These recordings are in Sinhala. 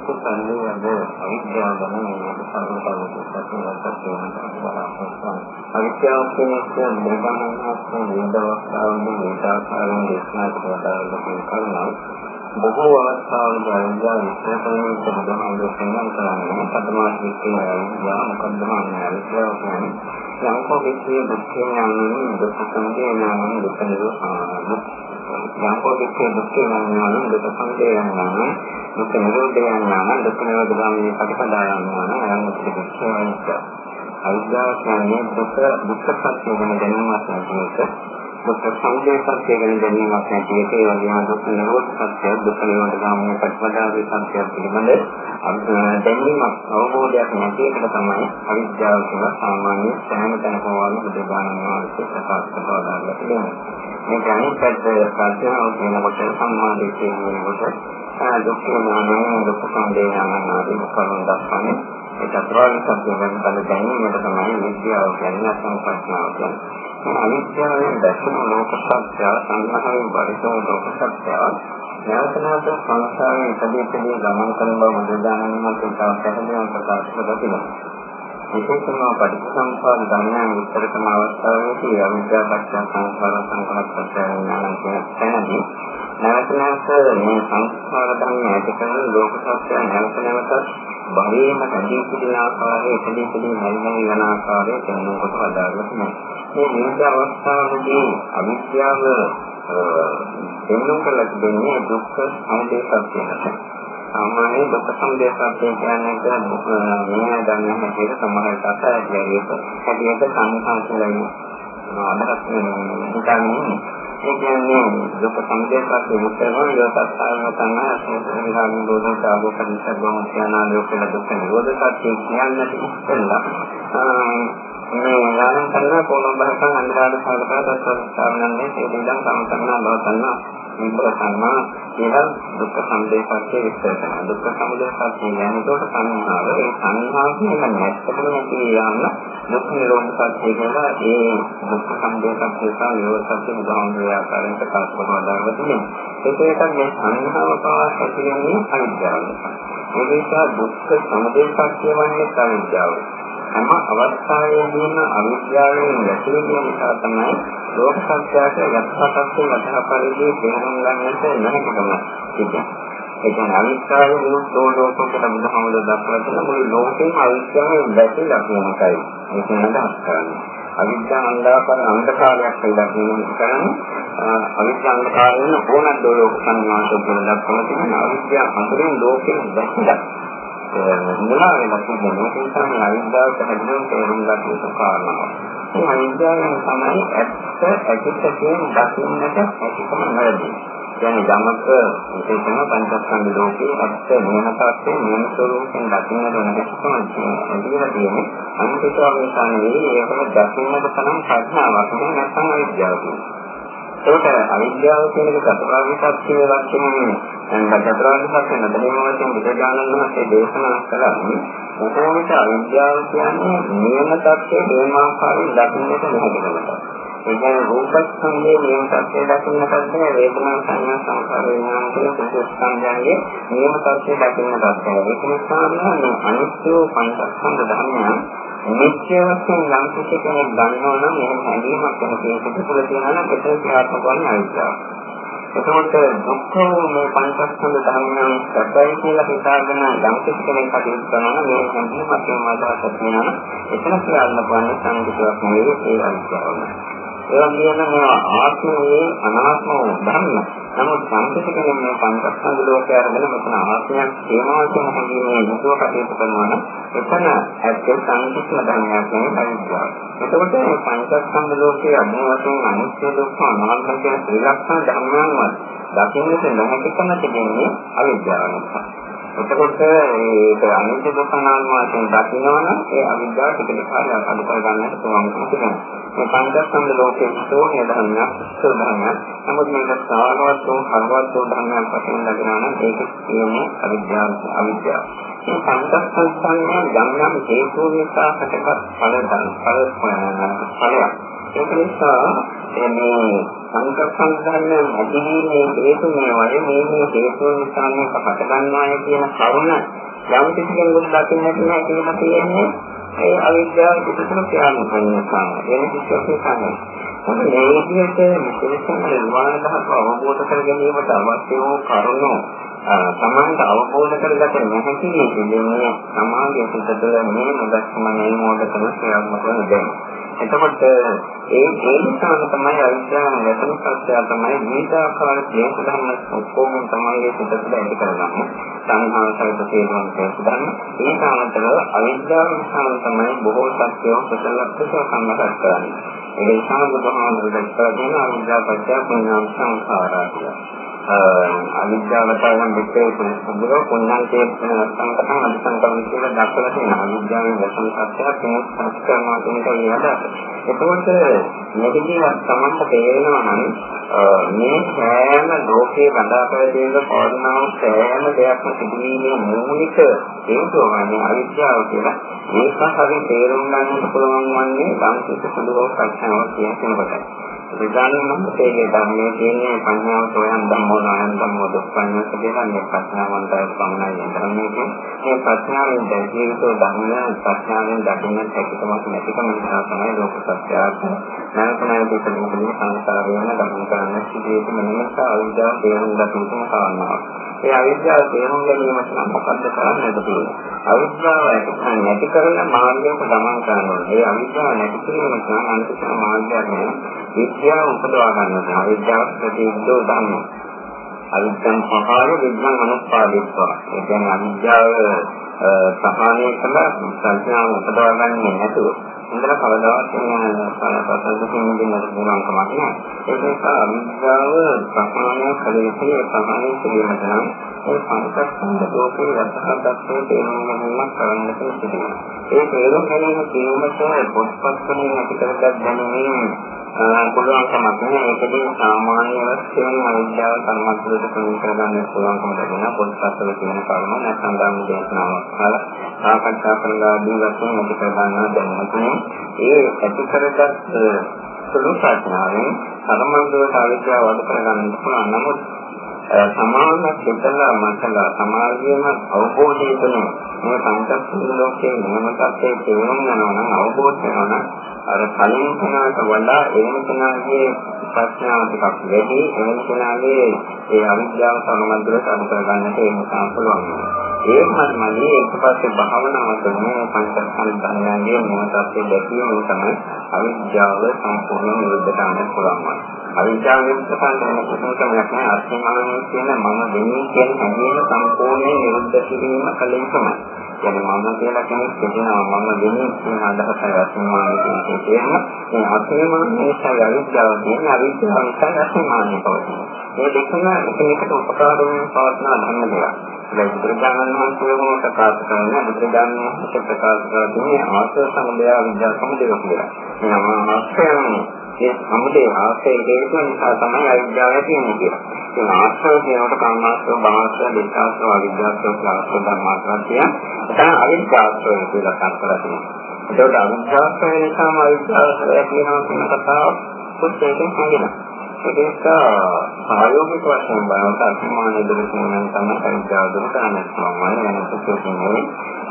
පස්සේ සම්මේ අද අවිද්‍යාව ගැන මේක සම්පූර්ණව අවිද්‍යාව කියන්නේ නිර්මාණාත්මක වේදවස්තාවුන් වේදාකාරයෙන් දේශනා කරනවා. බොහෝ අවස්ථාවල අවිද්‍යාව විස්තර කරන සම්බන්ධව සම්මතන පදමාර්ථයේ අවිද්‍යාව මොකක්ද අවිද්‍යාව කියන්නේ යම්කෝකේ දුක්ඛයන් දුක්ඛ සංකේයයන් දුක්ඛ නිරෝධය යම්කෝකේ දුක්ඛයන් දුක්ඛ සංකේයයන් දුක්ඛ නිරෝධයන් දුක්ඛ නිරෝධගාමී ප්‍රතිපදායන් යන අවිද්‍යාව කියන්නේ දුක්ඛ සත්‍ය ගැන දැනීමක් නැතිවෙක දුක්ඛ සංකේය සත්‍ය ගැන දැනීමක් නැතිවෙක ඒ වගේම දුක්ඛ නිරෝධ සත්‍ය දුක්ඛ නිරෝධගාමී ප්‍රතිපදාවේ සත්‍ය පිළිබඳ දැනීමක් අවබෝධයක් නැති එක තමයි අවිද්‍යාව කියලා සාමාන්‍ය සෑම තැනකම වගේ බුදුබණන් වහන්සේ ප්‍රකාශ කරනවා කියන්නේ. මේ ගණිත ප්‍රත්‍යයව කියනකොට සම්මාදිට්ඨිය කියනකොට දුක්ඛ ඥානය දුක්ඛ සංකේය ඥාන ආදී කරුණු දක්වන්නේ ඒ චතුරාර්ය සත්‍ය ගැන දැනීමට තමයි විද්‍යාව කියන්නේ සංකල්පනාව කියන්නේ. අවිද්‍යාවෙන් දැක්වෙන ලෝක සත්‍ය සංඝාතයෙන් පරිසෝ ලෝක සත්‍ය ඥානනාත සංසාරයේ ඉදිරියේ ගමන් කරන බව බුදුදානන් වහන්සේ පැහැදිලිව ප්‍රකාශ කරලා තියෙනවා. විශේෂයෙන්ම පටිච්චසමුප්පාද ධර්මයන් විස්තර කරන අවස්ථාවේදී අවිද්‍යාව පත්‍ය සංස්කාර සංකල්ප ඥානන් කියන තැනදී නැවතනත් මේ සංස්කාර ධර්ම ඇති කරන ලෝක සත්‍ය නැවතනත් භවයේම ඇදී සිටින ආකාරයේ ඉදිරියේ නැල්මයි යන ආකාරයේ තේරුම්කොට හදාගන්න ඕනේ. මේ විවිධ අවස්ථාවලදී අවිද්‍යාව දෙන්නුම් කළ දෙන්නේ දුක්ඛ සමුදය සත්‍යයට. සාමාන්‍ය දුක්ඛ සමුදය සත්‍ය කියන්නේ මේ ගන්න හැටියට සමහරට අසාධ්‍යයක හැටියට සංඛාසලයි අදහස් හිතන්නේ. ඒ කියන්නේ දුක්ඛ සමුදය සත්‍ය විතරම යොතස්සාරම තමයි සංඛාරණ දෝෂ සාගෝපන සබ්බම ඥානාලෝක දුක්ඛ නිරෝධ සත්‍ය කියන්නේ ඉස්සෙල්ලා මේ ඥාන කරන කොළඹ බහසන් අන්දාල සාගතව ස්ථාවනන්නේ තේදෙන් සම්පන්න බව ගන්නවා. මේක තමයි කියලා දුක්ඛ සමුදය සත්‍ය විස්තර කරනවා. දුක්ඛ සමුදය සත්‍ය කියන්නේ ඒකට සංහාව. ඒ සංහාව කියන්නේ නැත්තටම නැති යන්න දුක්ඛ නිරෝධ සත්‍ය කියලා ඒ දුක්ඛ සමුදය සත්‍ය සහ නිරෝධ සත්‍ය උදාහරණ ආකාරයෙන් ප්‍රකාශ කරනවා දාගන්න. ඒකේට මේ සංහාව පාස් ඇතිවෙන්නේ අවිද්‍යාව නිසා. ඒ නිසා දුක්ඛ සමුදය සත්‍ය වන්නේ අවිද්‍යාව. හැම අවස්ථාවේදීම අවිද්‍යාවෙන් වැටෙන නිසා තමයි ලෝක සංස්කාරයට යථාර්ථයෙන් යථාපරිදි තේරුම් ගන්නට නැතිකම තිබෙනවා. ඒ කියන්නේ අවිද්‍යාවේ ලෝකෝකට බුදුහමද දක්වලා තියෙන මුළු ලෝකෙම අවිද්‍යාවෙන් වැටෙලා තියෙන එකයි. මේක නඩහස් කරන්නේ. අවිද්‍යාව අන්ධකාරයක් කියලා කියන්නේ අවිද්‍යාව අන්ධකාරයෙන් ඕනක් ලෝක සංඥාවට දක්වලා තියෙන අවිද්‍යාව අඳුරින් ලෝකෙම වැටෙලා මුලා වෙලා තියෙන මේක තමයි අවිද්‍යාව පැහැදිලිව තේරුම් ගන්න යුතු කාරණාව. මේ අවිද්‍යාවෙන් තමයි ඇත්ත ඇතිසැකයෙන් දකින්නට හැකියාව නැරෙන්නේ. කියන්නේ ධම්මක විශේෂම පංචස්කන්ධ ලෝකයේ ඇත්ත නියමතාවයෙන් නියම ස්වરૂපයෙන් දකින්නට හැකියාව තියෙන්නේ. අනිත්‍යතාවය තමයි ඒකම දකින්නට තරම් ප්‍රඥාවක් නැත්නම් අවිද්‍යාව. ඒක අවිද්‍යාව කියන එක චතුරාර්ය සත්‍ය වශයෙන් චතුරාර්ය සත්‍ය නැදීම වශයෙන් බුදුදානන් වහන්සේ දේශනා කළා. මොකෝමද අවිද්‍යාව කියන්නේ නියම තත්ත්වයේ නියමාකාරයෙන් දකින්නට නොහැකියි. ඒ කියන්නේ රූපස්කන්ධයේ නියම තත්ත්වයේ දකින්නට වේදනා සංඥා සංකාර විඥාන කියන සුඛස්කන්ධයන්ගේ නියම තත්ත්වයේ දකින්නට ඒක නිසා මේ අනිත්‍ය පංචස්කන්ධ ධර්මයන් නිත්‍ය වශයෙන් යම් කිසි කෙනෙක් ගන්නවා නම් එහෙම හැඟීමක් කෙනෙකුට තුළ තියෙනවා නම් ඒක ක්‍රියාත්මක වන්නේ අවිද්‍යාව. එතකොට දුක්ඛ මේ පංචස්කන්ධ ධර්මයන් සැපයි කියලා හිතාගෙන යම් කිසි කෙනෙක් කටයුතු කරනවා නම් මේ හැඟීමක් වෙනවාදවත් තියෙනවා නම් එතන ක්‍රියාත්මක වන්නේ සංකේතයක් නෙවෙයි ඒ අවිද්‍යාව. ඒ වගේම මේ ආත්මයේ අනාත්ම ධර්ම. නමුත් සංකේත කෙනෙක් මේ පංචස්කන්ධ ලෝකය අරගෙන මෙතන ආත්මයක් තියෙනවා කියන හැඟීමේ යුතුව කටයුතු කරනවා නම් එතන ඇත්තේ සංකේත ධර්මයක් නෙවෙයි අවිද්‍යාව. එතකොට මේ පංචස්කන්ධ ලෝකයේ අනුවතුන් අනිත්‍ය දුක්ඛ අනාත්ම කියන ත්‍රිලක්ෂණ ධර්මයන් වල දකින්නට නොහැකිකම තිබෙන්නේ අවිද්‍යාව නිසා. එතකොට ඒක අනිත්‍ය දුක්ඛ අනාත්ම වශයෙන් දකින්නවනම් ඒ අවිද්‍යාව ටික ටික අඩු කර ගන්නට පුළුවන්කම තිබෙනවා. මේ පංචස්කන්ධ ලෝකයේ සෝණිය ධර්මයක්, සුද්ධ ධර්මයක්. නමුත් මේක සාරවත් වූ හරවත් වූ ධර්මයක් වශයෙන් දකිනවා නම් ඒක කියන්නේ අවිද්‍යාව. මේ පංචස්කන්ධයන් යම් යම් හේතු නිසා හටගත් ඵලයක්. ඒක නිසා මේ සංකප්පන්දන්න ඇතිවීමේ හේතු මේ වගේ මේ හේතු නිසා මේක පට ගන්නාය කියන කරුණ යම් කිසි කෙනෙකුට දකින්නට නැහැ කියලා කියන්නේ ඒ අවිද්‍යාව පිටුතුන ප්‍රයාණ කරන නිසා එන කිසිවක් නැහැ. මේ විදිහට විශේෂයෙන්ම නිර්වාණ ධර්ම අවබෝධ කර ගැනීමට අවශ්‍ය වූ කරුණු සමාන්ත අවබෝධ කරගත නොහැකි කියන්නේ සමාජයේ සිටතල මේ නොදක්ම මේ මොඩකම ක්‍රියාත්මක වෙන දෙයක්. එතකොට ඒ නිසාම තමයි අවිද්‍යාව නැතන සත්‍යය තමයි මේකාකාර දේශ ධර්ම ඔක්කොම තමයි සිටතල ඇති කරගන්නේ. සංහාව සහිත තේරුම් ගන්න. ඒ කාමතර අවිද්‍යාව නිසා තමයි බොහෝ සත්‍යෝ සසලක්ෂ සම්මත කරන්නේ. ඒ නිසා බුදුහාමුදුරුවෝ දක්වන අවිද්‍යාව පත්‍ය පුඤ්ඤාං සංඛාරා කියලා. අවිද්‍යාවතයන් දෙකේ සම්බුර පුණ්‍යන්තේ සංකතන අනිසංකම් කියලා දක්වලා තියෙනවා. අවිද්‍යාවෙන් වශයෙන් සත්‍යයක් වෙනස් කරනවා කියන එක විතරයි. එතකොට මේකදී සමන්ත තේරෙනවා නම් මේ සෑම ලෝකයේ බඳා පැවැදෙන පවර්ණාව සෑම දෙයක්ම සිදුවීමේ මූලික හේතුව වන්නේ අවිද්‍යාව කියලා. මේක හරි තේරුම් ගන්නට පුළුවන් වන්නේ ධම්මික සුදුව ප්‍රඥාව කියන කොටයි. විඥානම තේජේ ධර්මයේ තියෙන පඤ්ඤාව සොයන් ධම්මෝ නායන් ධම්මෝ දුක්ඛඤ්ඤ කියලා මේ ප්‍රඥාවන්තය පමණයි ධර්මයේ මේ ප්‍රඥාවෙන් දැකීමේ ධර්මය ප්‍රඥාවෙන් දකින්න හැකියාවක් නැතිකම නිසා තමයි ලෝක සත්‍යය නැවතනයි දෙකම සංසාරයෙන් ගමන් කරන්න සිදුවෙන්නේ මනස අවිද්‍යාව තේරුම් ගන්න කාරණාවක්. ඒ අවිද්‍යාව තේරුම් ගැනීමට නම් මොකද්ද කරන්නද තියෙන්නේ? අවිද්‍යාව නැති කරන මාර්ගයක ගමන් කරනවා. ඒ අවිද්‍යාව නැති කිරීමට නම් අනිත් මාර්ගයක් නෑ. විද්‍යාව උපදවා ගන්නවා. අවිද්‍යාව ප්‍රතිවිරුද්ධ ධර්ම. අවිද්‍යාව පහළ විඥාන අනුපාදිතවා. ඒ කියන්නේ අවිද්‍යාව සහානය කළ සංඥාව උපදවා ගන්නේ නැතුව ඉඳලා කවදාවත් සානපතන් දෙන්න පුළුවන් කමක් නැහැ. ඒක නිසා අවිද්‍යාව සහානය කළ යුතුයි. සහානය කිරීමට නම් ඒ සංකප්පන්ද ලෝකේ යථාර්ථයේ තේරුම් ගැනීමක් කරන්නට සිදුවෙනවා. ඒ තේරුම් ගැනීම කියනකොට පොත්පත් වලින් අපි කරගත් දැනුමින් පුළුවන් කමක් නැහැ. ඒකදී සාමාන්‍ය වශයෙන් අවිද්‍යාව සම්මතයට ප්‍රමුඛ කරගන්න පුළුවන්කම ලැබෙනවා. පොත්පත්වල තියෙන කරුණු නැත්නම් ධර්ම දේශනාවක් අහලා සාකච්ඡා කරලා දීවතුන් අපි කරගන්නවා දැනුමකින් ඒ ඇති කරගත් සුළු ප්‍රඥාවෙන් සම්මන්ත්‍රයට අවිද්‍යාව වඩ කරගන්න පුළුවන්. නමුත් සමාන සිතලා මතලා සමාජයේම අවබෝධය තුන මේ සංකප්ප ලෝකයේ නියමතාවයේ තේරුම් ගන්නවා නම් අවබෝධ වෙනවා නම් අර කලින් කෙනාට වඩා එන කෙනාගේ ප්‍රඥාව ටිකක් වැඩි එන කෙනාගේ ඒ අවිද්‍යාව සමන්ද්‍රයට අඩු කරගන්නට ඒක පුළුවන්. ඒකමයි ඊට පස්සේ භාවනාව කරන පංචස්කන්ධ ධර්මයන්ගේ නියමතාවයේ දැකීම තමයි අවිද්‍යාව සම්පූර්ණ නිරුද්ධ කරන්න පුළුවන්. අවිද්‍යාවෙන් සම්පූර්ණ කුසලයක් නැහැ. අර්ථමානය කියන මම දෙන්නේ කියන හැඟීම සම්පූර්ණයෙන් නිරුද්ධ කිරීම කලින්මයි. يعني මම කියලා කෙනෙක් කියනවා මම දෙන්නේ කියන අදහසයි අර්ථමානය කියන්නේ. මේ අර්ථමානය නිසා අවිද්‍යාව කියන අවිද්‍යාව නිසා අර්ථමානය පවතින. මේ දෙකම එකිනෙකට උපකාර වෙන පවත්නා ධර්ම දෙකක්. බුදුරජාණන් වහන්සේ මොකක්ද ප්‍රකාශ කරන්නේ? බුදුරජාණන් වහන්සේ ප්‍රකාශ කරන්නේ ආශ්‍රය සමුදය විද්‍යා සමුදය කියලා. මේ ආශ්‍රයනේ ඒ සමුදේ ආශ්‍රය හේතු නිසා තමයි අවිද්‍යාව තියෙන්නේ කියලා. ඒ ආශ්‍රය කියනකොට කාමාශ්‍රය, භවශ්‍රය, විචාරශ්‍රය, අවිද්‍යාශ්‍රය, ක්ලාශ්‍රය ධර්මාශ්‍රය කියන දැන් අවිද්‍යාශ්‍රය කියලා කරලා තියෙනවා. ඒකට අවිද්‍යාශ්‍රය නිසාම අවිද්‍යාශ්‍රය කියනවා කියන කතාව පුතේකින් හංගෙනවා. ඒක සායෝගික වශයෙන් බලන අර්ථමාන දෙකෙන් තමයි අවිද්‍යාව දුරු කරන්න පුළුවන්. වෙනසක්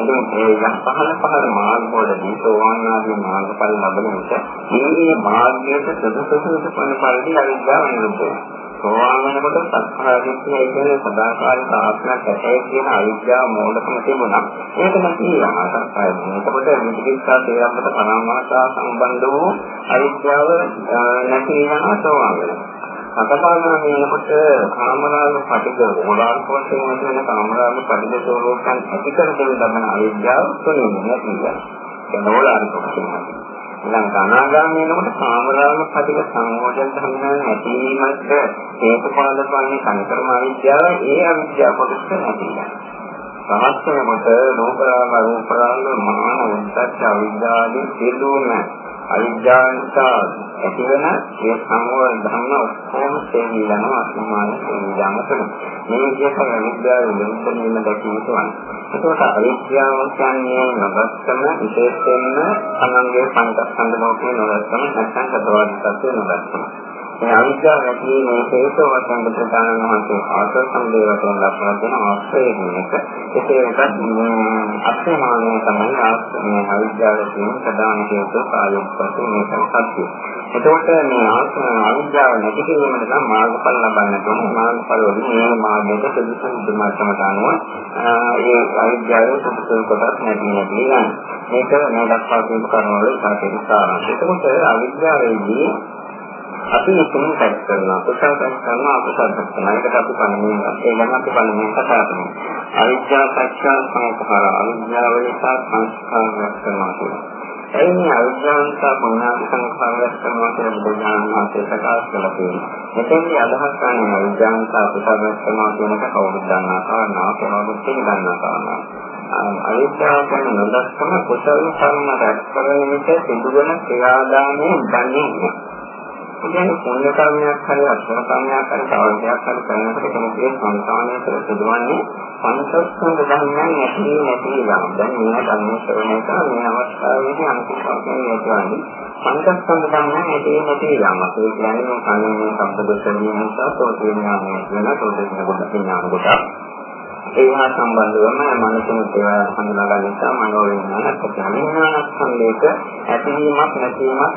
ඒ පහළ මාර්ග වලදී සෝවාන් ආදී මාර්ගඵල ලැබෙන විට මේ මාර්ගයට සුදුසුසුසු පරිදි අවිද්‍යාව නිරුද්ධ වෙනවා. සෝවාන් වෙනකොට සත්‍යාදිට්ඨිය කියන්නේ සදාකාලික ආත්මයක් ඇතේ කියන අවිද්‍යාව මූලිකම තිබුණා. ඒක නැතිවම සත්‍යයි. එතකොට විචිකිච්ඡා තේරම්මත පරමාර්ථා සම්බන්ධ වූ අවිද්‍යාව නැති වෙනවා සෝවාන් වෙනවා. අතපාරණ වෙනකොට කාමරාග පටිඝ මොලාර්ක වශයෙන් වෙන කාමරාග පටිඝ ස්වરૂපයන් ඇති කර දෙන ලබන අවිද්‍යාව තුළින් නැතිවෙනවා. ඒ මොලාර්ක වශයෙන් ඊළඟ අනාගාමී වෙනකොට කාමරාග පටිඝ සංයෝජන ධර්මයන් නැතිවීමත් හේතුපාදක වන්නේ සංකර්ම අවිද්‍යාව ඒ අවිද්‍යාව කොටස නැතිවෙනවා. සමස්තයෙන්ම රූපරාග මාන උද්දච්ච අවිද්‍යාවදී සිදුවන අවිද්‍යාවන්ත ඇති වෙන ඒ සම්මෝහ ධර්ම ඔක්කොම තේරී යනවා අසමාන තේරීමකට. මේ විදිහට අවිද්‍යාව නිරුද්ධ වීම දැකීම තුන. ඒකට අවිද්‍යාව කියන්නේ නවත්තම විශේෂයෙන්ම තමන්ගේ පංචස්කන්ධ ලෝකේ නවත්තම නැත්නම් සතවාදී තත්ත්වේ නවත්තම. මේ අවිද්‍යාව නැති මේ හේතු වශයෙන් ප්‍රධාන වහන්සේ ආශ්‍රය සම්දේවයෙන් ලක්වන දෙන ආශ්‍රය වෙනක ඒකකට අත්මානය තමයි ආශ්‍රය අවිද්‍යාව කියන ප්‍රධාන හේතු කාර්යයක් වශයෙන් මේක සත්‍යය. එතකොට මේ අවිද්‍යාව නැති කිරීමට නම් මාර්ගඵල ලබන්නට ඕන. මාර්ගඵල වලින් මේ මාර්ගයට සුදුසු දුමාත්මට අනුව ඒ අවිද්‍යාවේ සුදුසු කොටස් නැති යනවා. මේක මේ දක්වා තියෙන කරුණු වල සාකච්ඡා. එතකොට අවිද්‍යාවේදී අපි තුන් පැත්ත කරනවා. කුසල පැත්ත කරනවා, අකුසල පැත්ත කරනවා. ඒකට අපි පළමුවෙන් ඒ ගැන අපි පළමුවෙන් කතා කරමු. අවිද්‍යාව පත්‍ය සංඛාර, අවිද්‍යාව නිසා සංස්කාරයක් කරනවා කියන්නේ. එන්නේ අවිද්‍යාවන්ත මොනවා සංස්කාරයක් කරනවා කියන බුදුන් වහන්සේ ප්‍රකාශ කළා කියන්නේ. මෙතෙන්දී අදහස් ගන්න අවිද්‍යාවන්ත අකුසලයක් කරනවා කියන එක කවුරුද දන්නා කාරණාව, කවුරුද දන්නා කාරණාව. අවිද්‍යාව කියන නොදක්කම කුසල කර්ම රැස් කරන විට සිදුවන ක්‍රියාදාමයේ දන්නේ නැහැ. කියන්නේ පුණ්‍ය කර්මයක් හරි අසුර කර්මයක් හරි සාවර්ණයක් හරි කරනකොට කෙනෙකුගේ සංසාරයේ සිදුවන්නේ පංචස්කන්ධ ධර්මයන් නැති යනවා. දැන් මේ ධර්ම ශ්‍රවණය කරන මේ අවස්ථාවේදී අනුකම්පාවෙන් යොදවන්නේ පංචස්කන්ධ ධර්මයන් නැති යනවා. ඒ කියන්නේ මේ කන්නේ සම්පද දෙන්නේ නිසා තෝතේ ඥානය වෙන තෝතේ කොට ඥාන කොට ඒවා සම්බන්ධවම මනසට ඒවා හඳුනා ගන්න නිසා මනෝ විඥානත් ප්‍රඥානත් සම්ලේක ඇතිවීමක් නැතිවීමක්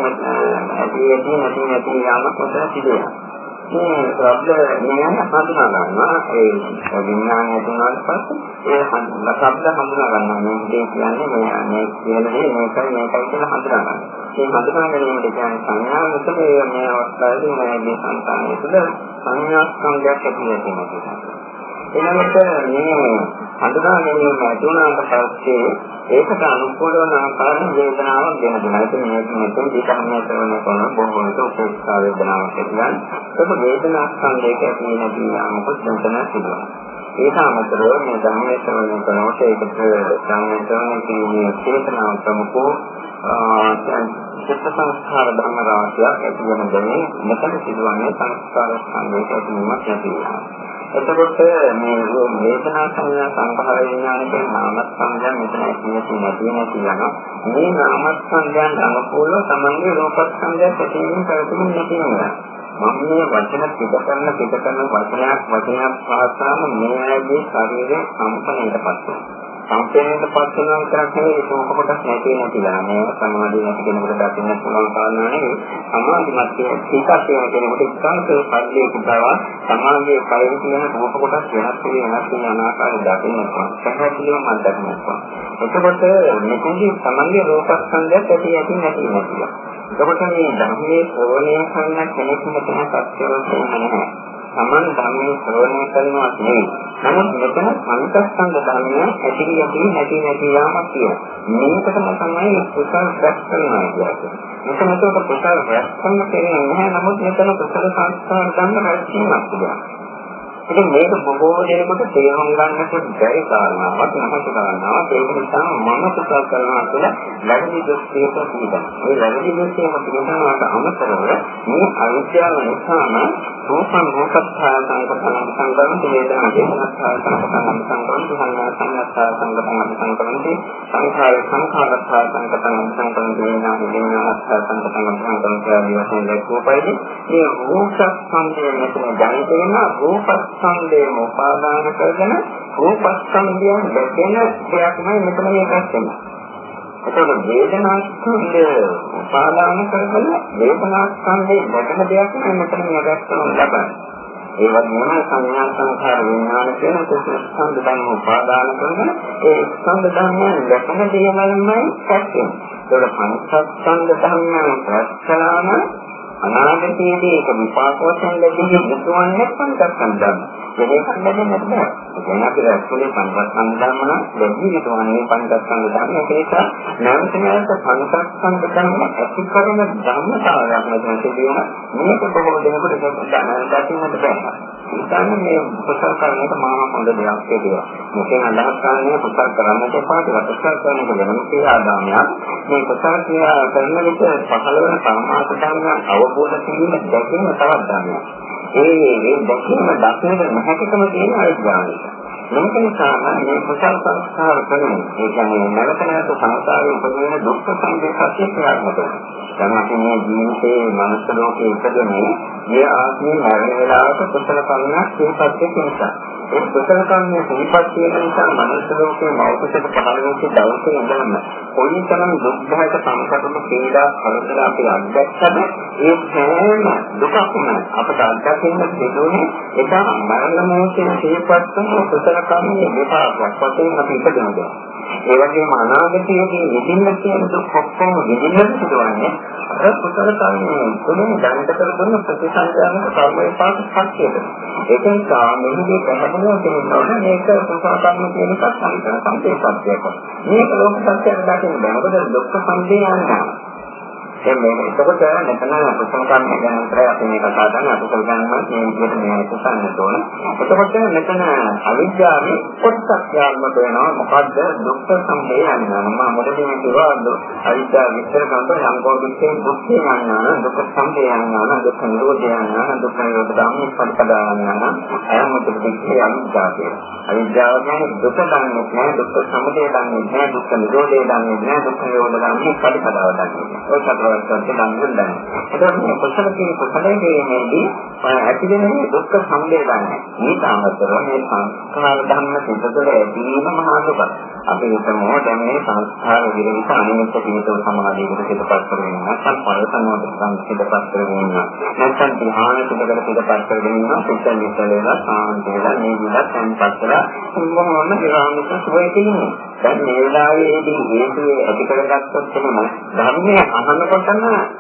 නැති යාමක් කොට සිදුවෙනවා. මේ ශබ්ද ඥාන හඳුනා ගන්නවා. ඒ විඥානය තුනට පස්සේ ඒ ශබ්ද හඳුනා ගන්නවා. මේ කියන්නේ මේ කියන දේ මේකයි කියලා හඳුනා ගන්නවා. මේ හඳුනා ගැනීමට කියන්නේ සංඥා මුතේ මේ අවස්ථාවේදී මේ සංකාරය තුළ සංඥා සංගයක් ඇති වෙනවා. ඊළඟට මේ හඳුනා ගැනීම ඇතුණාට පස්සේ ඒකට අනුකූල වන ආකාරයෙන් වේදනාවක් ගෙන දෙනවා. ඒක මෙතන දීකරණය කරන කෙනා බොහෝ විට උපේක්ෂා වේදනාවක් ඇතිවන. ඒක වේදනා ස්කන්ධයක ඇති වෙන මොකද මෙතන සිදුවනවා. ඒක අමතරව මේ ධර්මයේ ශ්‍රවණය කරනකොට ඒකට ධර්මයේ ශ්‍රවණය කිරීමේ චේතනාව ප්‍රමුඛෝ චිත්ත සංස්කාර ධර්ම රාශියක් ඇති වෙන දෙන්නේ මෙතන සිදුවන්නේ සංස්කාර ස්කන්ධයක ඇතිවීමක් නැති වෙනවා. එතකොට මේ වේදනා සංඥා සංඛාර විඥාන කියන නාමස්කන්ධයන් මෙතන ඇති නැති මේ නාමස්කන්ධයන් අනුකූලව තමන්ගේ රූපස්කන්ධයත් ඇතිවීම කරතුමින් නැති වෙනවා. මම මේ වචන පිට කරන වචනයක් පහසාම මේ ඇගේ ශරීරයේ කම්පණයටපත් වෙනවා. සංකේතයටපත් වෙනවා විතරක් නෙවෙයි ඒක කොටස් නැතිලා මේ සමාධිය නැති කෙනෙකුට දකින්න පුළුවන් කාරණා නෙවෙයි. සමාධිමත් සිතක් තියෙන කෙනෙකුට ඉස්සන්තේ පරිලේ කුඩාව සමාධියේ කයෙහි තියෙන රූප කොටස් වෙනස් වෙන ආකාරය දකින්න පුළුවන්. පැහැදිලිවම දකින්න පුළුවන්. එතකොට මෙතනදී සමන්ගේ රූපස්කන්ධයත් ඇති නැතිලා. එතකොට මේ ධර්මයේ ශ්‍රවණය කරන කෙනෙක් මෙතන සත්‍යවලට නැහැ. සමන් ධර්මයේ ශ්‍රවණය කරනවා නෙවෙයි. නමුත් මෙතන පංචස්කන්ධ ධර්මය ඇති නැති යාමක් තියෙනවා. මේකටම තමයි කුසල රැස් කරනවා කියන්නේ. මෙතන කුසල රැස් කරන කෙනෙක් නැහැ. නමුත් මෙතන කුසල සංස්කාර ධර්ම රැස් වීමක් තිබෙනවා. ඉතින් මේක බොහෝ දෙනෙකුට තේරුම් ගන්නට බැරි කාරණාවක් නැති කාරණාවක්. ඒක නිසා මම කුසල කරනවා කියලා වැරදි දෘෂ්ටියක තිබෙනවා. ඒ වැරදි දෘෂ්ටියම තිබෙනාට අමතරව මේ අවිද්‍යාව නිසාම රූපං රූපස්ථාය සංකප්පං සංකරණ වේදනා වේදනාස්ථාය සංකප්පං සංකරණ සංඥා සංඥාස්ථාය සංකප්පං සංකරණ සංඛාර සංඛාරස්ථාය සංකප්පං සංකරණ වේදනා වේදනාස්ථාය සංකප්පං සංකරණ කියන වශයෙන් දැක්වපයිද මේ රූපස්කන්ධය මෙතන දැනිට වෙන රූපස්කන්ධයම උපාදාන කරගෙන රූපස්කන්ධයන් දැකෙන දෙයක්මයි මෙතන මේකත් වෙනවා. එතකොට වේදනාස්කන්ධය උපාදාන කරගෙන වේදනාස්කන්ධයේ දැකන දෙයක් නෙමෙයි මෙතන මේකත් ලබන්නේ. ඒ වගේම සංඥා සංඛාර විඥාන කියන ස්කන්ධ ධර්ම උපාදාන කරගෙන ඒ ස්කන්ධ ධර්මයන් දැකන දේවල්මයි සත්‍යය. ඒකට පංචස්කන්ධ ධර්මයන් ප්‍රත්‍යලාම අනාගතයේදී ඒක විපාක වශයෙන් ලැබෙන්නේ මුතුවන්නේ පංචස්කන්ධ ධර්ම. ඒක හඳුන්වන්නත් බෑ. එතන අපිට ඇක්චුලි පංචස්කන්ධ ධර්ම නම් දෙවි විතරනේ පංචස්කන්ධ ධර්ම. ඒක නැවත නැවත පංචස්කන්ධ ධර්ම ඇති කරන ධර්මතාවයක් මෙතන තියෙනවා. මේක බොහෝ දෙනෙකුට දකින්නට බෑ. ඒකම මේ කුසල කරන්නට මහා හොඳ දෙයක් කියලා. මොකෙන් අදහස් කරන්නේ කුසල කරන්නට එපා කියලා. කුසල කරනක වෙනම ක්‍රියාදාමයක්. මේ කුසල ක්‍රියා කරන විට පහළ වෙන සම්මාස ධර්ම අවබෝධ කිරීම දැකීම තවත් ධර්මයක්. ඒ දැකීම දක්නට නැහැකම තියෙන අයිතිවාසිකම. මේක නිසා මේ කුසල සංස්කාර කරන ඒ කියන්නේ නැවත නැවත සංසාරයේ උපදින දුක්ඛ සංදේශය ක්‍රියාත්මක වෙනවා. තමයි මේ ජීවිතයේ මනස ලෝකයේ ඉපදෙන්නේ මේ ආත්මේ මරණ වේලාවක කුසල කර්මයක් සිහිපත් වෙන නිසා. ඒ කුසල කර්මයේ සිහිපත් වෙන නිසා මනස ලෝකයේ මෞඛික පහළ වෙච්ච දවසේ ඉඳන්ම කොයිතරම් දුක්ඛයක සංකල්ප පීඩා කරදර අපි අත්දැක්කද ඒ හැම දුකක්ම අපට අත්දැකීම සිදුවන්නේ ඒක මරණ මොහොතේ සිහිපත් වෙන කුසල කර්මයේ විපාකයක් වශයෙන් අපි ඉපදෙනවා. ඒ වගේම අනාගතයේදී විඳින්න තියෙන දුක් ඔක්කොම විඳින්න සිදුවන්නේ අර කුසල කර්මයේ තුලින් දැනට කරන ප්‍රතිසංයාමක කර්ම විපාක ශක්තියද. ඒක නිසා මෙහිදී පැහැදිලිව කියනවා මේක කුසල කර්ම කියන එකත් සම්පූර්ණ සම්පේක්ෂයක්. මේක ලෝක සත්‍යයක් දකින්න බෑ. මොකද දුක්ඛ සම්පේ යනවා. එතකොට මෙතන කුසල කර්ම ගැන විතරයි අපි මේ කතා කරන්නේ. අකුසල කර්ම මේ විදිහට මේ කුසලන්න ඕන. එතකොට මෙතන අවිද්‍යාවේ පොත්සත්‍යාත්මක වෙනවා. මොකද්ද දුක්ඛ සම්පේ යනවා. මම මොකදම කියවා අවිද්‍යාව විස්තර කරනකොට සංකෝපිතේ දුක්ඛේ යනවා. දුක්ඛ සම්පේ යනවා. දුක්ඛ නිරෝධය යනවා. දුක්ඛ නිරෝධ ධම්ම පරිපදා යනවා. අයමුත් දුක්ඛේ අවිද්‍යාවේ. අවිද්‍යාව කියන්නේ දුක දන්නේ නැහැ. දුක්ඛ සමුදය දන්නේ නැහැ. දුක්ඛ නිරෝධය දන්නේ නැහැ. දුක්ඛ නිරෝධ ධම්ම පරිපදාව දන්නේ නැහැ. ඔය සතරවස්තුන් දන්නේ. ඒකත් මේ කුසල කියන කුසලයේදී ඇති වෙන දුක්ඛ සමුදය දන්නේ. මේ සාමතරව මේ සංස්කාර ධර්ම සිතතල ඇදීම මහා දුක. අපි හිතමු දැන් මේ සංස්කාර විරහිත අනිමිත්ත පිටව සමාධියකට පිටපත් කරගෙන නැත්නම් පරසනවට පිටපත් කරගෙන නැත්නම් ධ්‍යාන පිටකට කරගෙන ඉන්නවා. පිටෙන් ඉස්සෙල්ලා සාන්ත වෙලා නිවිලා සංපස්සලා මොනවාම විරාමික සුවය තියෙනවා. දැන් මේ වෙලාවේදී හේතුවේ ඇති කරගත්තොත් තමයි ධර්මයේ අහනකොටම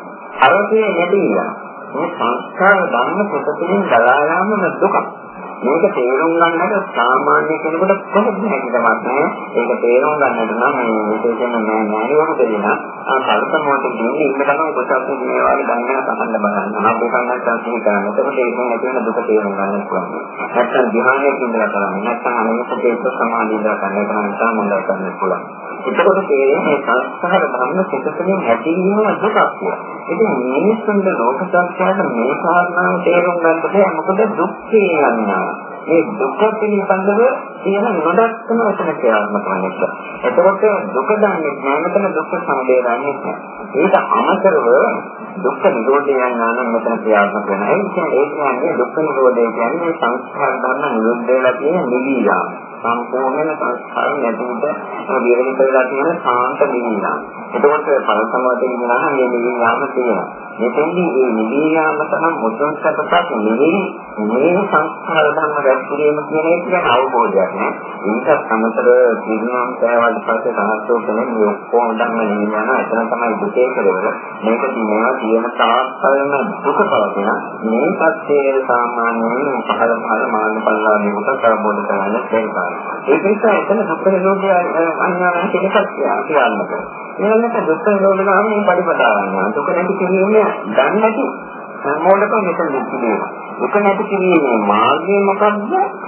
අරසේ නැතිලා. මේ සංස්කාර ධර්ම ප්‍රතිපදින් දලා යාම දුක. මේක තේරුම් ගන්නට සාමාන්‍ය කෙනෙකුට කොහොමද හැකියාවක් නැහැ. ඒක තේරුම් ගන්නට නම් මේ විශේෂයෙන්ම ඥානවරු දෙන්න කල්පනාවට දෙන්නේ ඉන්න තමයි කොටස් මේ වගේ දැනගෙන අහන්න බලන්න. අපි කන්නත් අන්තිම කරන්නේ. එතකොට ඒකෙන් ඇති වෙන දුක තේරුම් ගන්න පුළුවන්. නැත්නම් ධ්‍යානයේ ඉඳලා කරන්නේ. නැත්නම් අනිත් සමාධියලා කරන්නේ තමයි සාමාන්‍යයෙන් කරන්න පුළුවන්. එතකොට මේ සංස්කාර ධර්ම සිතතුලින් ඇතිවීම දුකක් කියලා. ඉතින් මිනිස්සුන්ගේ ලෝක සංස්කාරය මේ කාරණාව තේරුම් ගන්නකොට මොකද දුක් කියනවා. මේ දුක පිළිබඳව තියෙන නොදක්කම වචන ක්‍රියාත්මක වෙනවා. එතකොට දුක දන්නේ නැත්නම් දුක් සමුදය දන්නේ නැහැ. ඒක අමතරව දුක් නිරෝධය යනවා මෙතන ක්‍රියාත්මක වෙනවා. ඒ කියන්නේ දුක් නිරෝධය කියන්නේ සංස්කාර ධර්ම නිරුද්ධ වෙලා තියෙන නිවිලා. සම්පූර්ණ සංස්කාර නැතිවට විවරණ කරලා තියෙන සාන්ත නිවිලා. එතකොට පරසමවතේ ඉඳලා මේ නිවිලාම තියෙනවා. මෙතෙන්දී මේ නිවිලාම තමයි මුදුන් සැපපත් නිවි මේ සංස්කාර ධර්ම රැස්වීම කියන එක ගැන අවබෝධයක් නෑ. ඒකත් සමතර පිරිනවම් සෑවල් පස්සේ සාහසෝ කෙනෙක් මේ ඔක්කොම ධර්ම නිවිලාම එතන තමයි දුකේ කෙරෙවල. මේක මේවා තියෙන තාක්කල්ම දුක පවතින මේ පස්සේ සාමාන්‍යයෙන් පහළ මානපල්ලා මේකට අවබෝධ කරගන්න බැහැ. ඒක නිසා එතන දුක් නිරෝධය අඥානය කියන එකක් කියන්නක. ඊළඟට දුක් නිරෝධ ගාමී පරිපදාවන්න. දුක නැති කිරීම දන්නේ නැති මොඩකම මෙතන දෙන්නේ. දුක නැති කිරීමේ මාර්ගය මොකක්ද?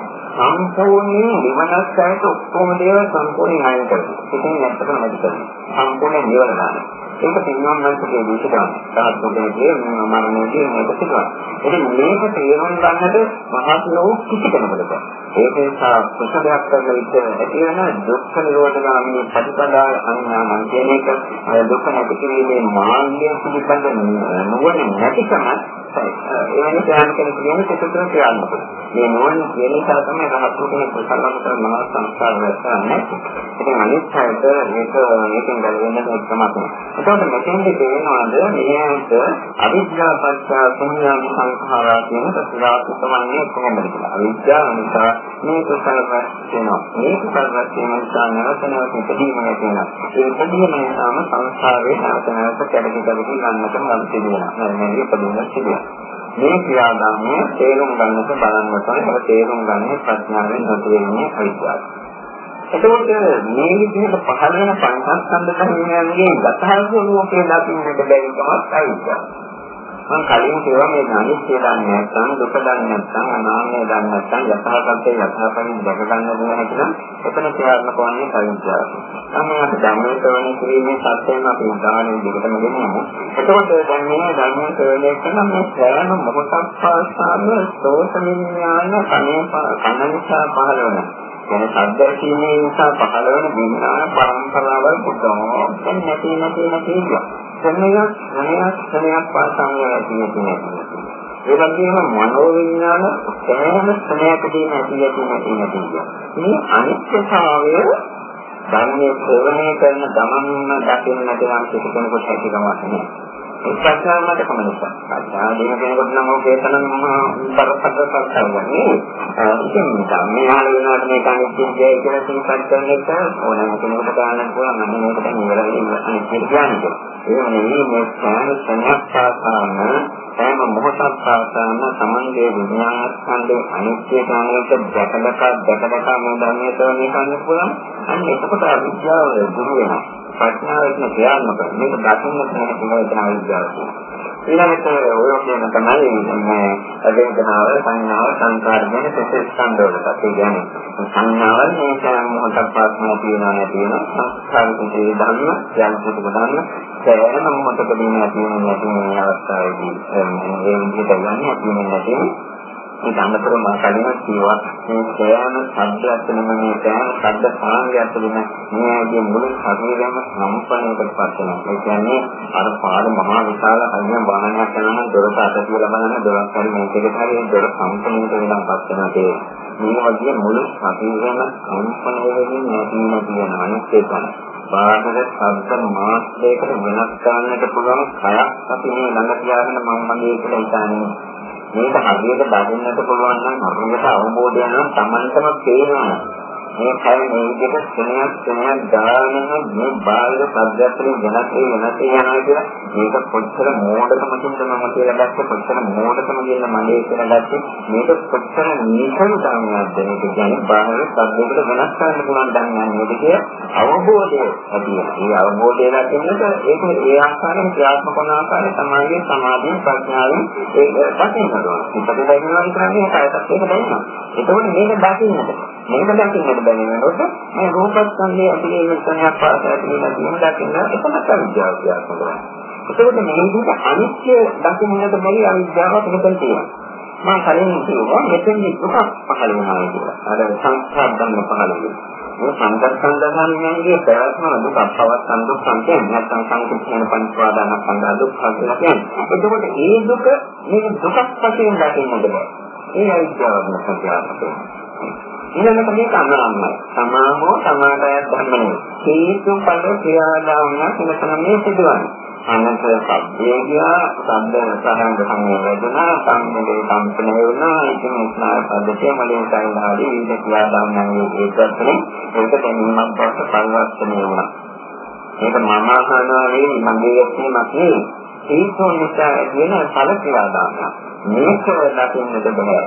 සම්පූර්ණ නිවනස්සයට ඔක්කොම දේවල් සම්පූර්ණ ණය කරනවා. ඒකෙන් නැත්තම නැති කරනවා. සම්පූර්ණ නිවන ගන්න. ඒක පින්නම් නැතිකේ විශ්වාස. තාත්තෝගේ මරණයේදී මේක සිදුවනවා. ඉතින් මේක තේරුම් ගන්නට මහත්ලෝ කිසි කෙනෙකුට ඒක නිසා කුසලයක් කරන විට ඇති වෙන දුක්ඛ නිරෝධගාමී ප්‍රතිපදා අඥානං කියන එක දුක්ඛ නැති කිරීමේ මාර්ගය පිළිබඳ නුවණ නැතිකම එවැනි ඥාන කෙනෙක් කියන චතුර්ථ ක්‍රියාත්මක. මේ නුවණ කියන නිසා තමයි රහත් කෙනෙක් කුසලකට මනස සංස්කාර රැස්වන්නේ. ඉතින් අනිත් පැයට මේකෙන් ගැලවෙන්න තමයි. එතකොට මෙතෙන්දී තේරෙනවාද මේකට අවිද්‍යාව පත්‍ය සංඥා සංඛාරා කියන ප්‍රතිලාපකමන්නේ කොහොමද කියලා. අවිද්‍යාව නිසා මේ කුසල වෙනවා. මේ කුසල වෙන නිසා නැවත ඉදීම වෙනවා. ඒ ඉදීම නිසාම සංසාරේ නැවත කැඩෙන්න ගන්නට නම් සිදුවෙනවා. නැත්නම් ඉපදෙන්න සිදුවෙනවා. මේ ක්‍රියාදාමය තේරුම් ගන්නට බලන්නට ඕනේ. තේරුම් ගන්න ප්‍රඥාවෙන් නොතේරෙන්නේ අවිද්‍යාව. එතකොට මේ විදිහට පහළ වෙන පංචස්කන්ධ ධර්මයන්ගේ ගතහල්කෝලෝකේ දකින්නට බැරි කමක් අවිද්‍යාව. මම කලින් කියවා මේ අනිත්‍ය දන්නේ නැත්නම් දුක දන්නේ නැත්නම් අනාත්මය දන්නේ නැත්නම් යථාර්ථයේ යථාර්ථයෙන් දැක ගන්න දෙයක් නැත්නම් එතන ක්‍රියාත්මක වන්නේ අවිද්‍යාව. සම්මාත ධර්මයේ කිරීමේ සත්‍යයෙන් අපි උදාහරණ දෙකටම ගෙනියමු. එතකොට දැන් මේ ධර්මයේ ශ්‍රවණය කරන මේ සෑම මොහොතක් පාසාම සෝත විඥාන කණනිසා පහළ වෙන. එන සද්දර්ශීමේ නිසා පහළ වෙන විඥාන පරම්පරාවල් පුතෝ නැති සමයක් පාසාම ඇතිවෙන්නේ. ඒ වගේම මනෝ විඥාන සෑම ස්ථනයකදීම ඇතිවෙන්නේ. මේ අනිත්‍යතාවය ධර්මයේ ශ්‍රවණය කරන ගමන්ම දකින්නට නම් කෙනෙකුට හැකියාවක් නැහැ. ඒ ප්‍රඥාවට කමනසා. ප්‍රඥාව දෙන කෙනෙකුට නම් ඔකේ තරම් බරපතල කරගන්නේ. ඉතින් මේ ආල වෙනාට මේ කණිත්‍යය කියලා සිහිපත් කරන එක ඕනෑම කෙනෙකුට ගන්න පුළුවන්. මම මේකට නිවැරදිව අනිත්‍ය කියන්නේ. ඒ වගේම මේ සෑම සංස්කාරාන සෑම මොහොතක් පාසාම සමන්ගේ විඥාන ස්කන්ධයේ අනිත්‍යතාවයට දැකලා මේ ධර්මයේ ශ්‍රවණය කරන්න පුළුවන්. අන්න එතකොට අවිද්‍යාව දුරු වෙනවා. ප්‍රඥාවෙන් ක්‍රියාත්මක මේක දකින්න තියෙන පුළුවන් අවිද්‍යාව. ඊළඟට ඔය කියන තමයි මේ වේදනාව, සංඥාව, සංකාර කියන ප්‍රතිස්කන්ධ වලට අපි කියන්නේ. සංඥාවල් මේ සෑම මොහොතක් පාසාම තියෙනවා සංස්කාර කුසේ ධර්ම, ඥානසික ධර්ම සෑම මොහොතකදීම තියෙන මේ අවස්ථාවේදී ඒ විදිහට යන්නේ අපි මෙන්න ඒක අමතරව මා කලින් කියවා මේ සෑම සද්දයක් තුළම මේ සෑම සද්ද සාංගයක් තුළම මේගේ මුළු ශරීරයම සම්පන්නයකට පත් වෙනවා. ඒ කියන්නේ අර පාර මහා විශාල හරියම වාහනයක් කරනවා නම් දොරට අත කියලා බලන දොරක් හරි මේකකට හරි දොර සම්පන්නයට වෙනවා පත් වෙනවා. මේ වගේ මුළු ශරීරයම සම්පන්න වෙමින් නැති වෙන අනිත් එක. බාහිර ශබ්ද මාත්‍රයකට වෙනස් කරන්නට පුළුවන් කයක් අපි මේ ළඟ තියාගෙන මම මගේ කියලා හිතන්නේ. මේක හරියට දකින්නට පුළුවන් නම් හරියට අවබෝධය නම් Tamanටම පේනවා. මේ කය මේ විදිහට ස්නේහයක් දානන මේ බාහිර පද්ධතියෙන් වෙනස් යනවා කියලා මේක කොච්චර මෝඩකමකින්ද මම කියලා දැක්ක කොච්චර මෝඩකම කියන මගේ කියලා දැක්ක මේක කොච්චර නිකන් ධර්මයක්ද මේක කියන්නේ බාහිර පද්ධතියකට වෙනස් කරන්න පුළුවන් ධර්මයක් නේද කියලා අවබෝධය ඇති වෙනවා. මේ අවබෝධය ලැබෙන්නට ඒක ඒ ආකාරයෙන් ක්‍රියාත්මක වන ආකාරය තමයි සමාධිය ප්‍රඥාවෙන් ඒක දකින්න ඕන. ඉතින් දැනෙනවා කියන්නේ කායසත් එක දැනෙනවා. ඒකෝනේ මේක දකින්නට මේක දකින්නට බැරිනකොට මේ රූපස්කන්ධයේ ඇතිවෙන සංඥා පාසාට කියන දකින්න එකම අවිද්‍යාව කියනවා. ඒකෝට මේ විදිහට අනිත්‍ය දකින්නට බැරි අවිද්‍යාවක් මෙතන තියෙනවා. මම කලින් කිව්වා මෙතෙන්දි දුක පහළ වෙනවා කියලා. අර සංස්කාර ධර්ම පහළ වෙනවා. මේ සංස්කන්ධ ධර්මයන්ගේ ප්‍රයත්න දුක පවත්තන් දුක් සංකේත නැත්නම් සංකේතන පංචවාදාන දුක් කියලා කියන්නේ. එතකොට ඒ දුක මේ දුකක් වශයෙන් දකින්නට බෑ. ඒ අවිද්‍යාව නැත්නම් ඊළඟට මේක අනාත්මයි. සමාහෝ සමාදයක් ධර්මනේ. හේතු ඵල ක්‍රියාදාමයක් මෙතන මේ සිදුවන්නේ. අනන්ත සබ්දේගියා සබ්ද සහංග සංවේදනා සම්මේ සම්පන්න වුණා. ඉතින් උස්නාය පද්ධතිය මලින් සායනාදී විවිධ ක්‍රියාදාමයන් ඒකත්නේ ඒක දැනීමක් බවට පරිවර්තනය වුණා. මේක මම අහනවා නෙවෙයි මගේ යැපීමක් නෙවෙයි. හේතු නිසා වෙන ඵල ක්‍රියාදාමයක්. මේක දකින්නට බෑ.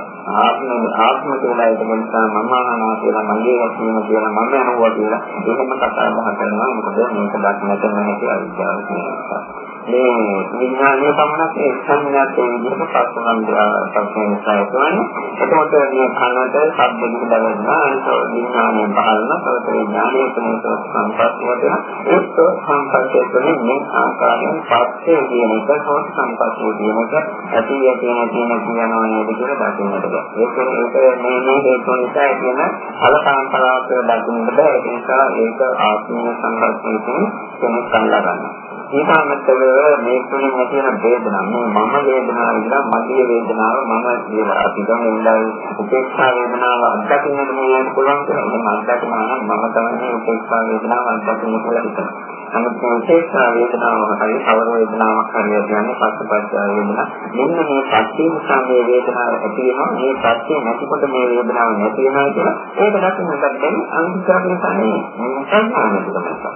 ආත්ම කියලා ඒක නිසා මම අහනවා කියලා මගේ වශයෙන් කියලා මම අහුවා කියලා එහෙම කතා බහ කරනවා. මොකද මේක දකින්නට නැහැ කියලා විද්‍යාව කියනවා. මේ විඥානීය සම්මත ඒ සංඥාතේ විදිහට පස්සෙන් සායතවන්නේ. එතකොට මේ කනට ශබ්ද දෙකදවනවා. ඒක විඥානීය බලන සෝත විඥානීය තුනට සම්පස්ස වෙන ඒක සම්පස්සේ මේ ආකාරයෙන් පස්සේ කියන එක සෝත සම්පස්සේ කියන එක ඇති තියෙන කියනවා නේද කියලා දකින්නට බෑ. ඒක මේ හේතු නිසා කියන අලකාන්තරාවක දකින්නට බෑ. ඒ නිසා ඒක ආත්මීය සංකල්පයෙන් කෙනෙක් කල්ලා ගන්නවා. ඊටමතරව මේ තුලින් ඇතිවන වේදනාව මම වේදනාව විතර මගේ වේදනාව මම කියලා අපි ගමෙන්දා උපේක්ෂා වේදනාව අත්දකින්නට මෙයාට පුළුවන් කියලා මම අත්දකිනවා නම් මම තමයි උපේක්ෂා වේදනාව අත්දකින්න කියලා හිතනවා. නමුත් මේ උපේක්ෂා වේදනාව හරි කවර වේදනාවක් හරි කියන්නේ පස්සපස්ස වේදනාව. මෙන්න මේ පස්සේ නිසා මේ වේදනාව ඇති වෙනවා. මේ පස්සේ නැතිකොට මේ වේදනාව නැති වෙනවා කියලා ඒක දකින්නට බැරි අනිත්‍යයෙන් තමයි සංඥාවක් තමයි.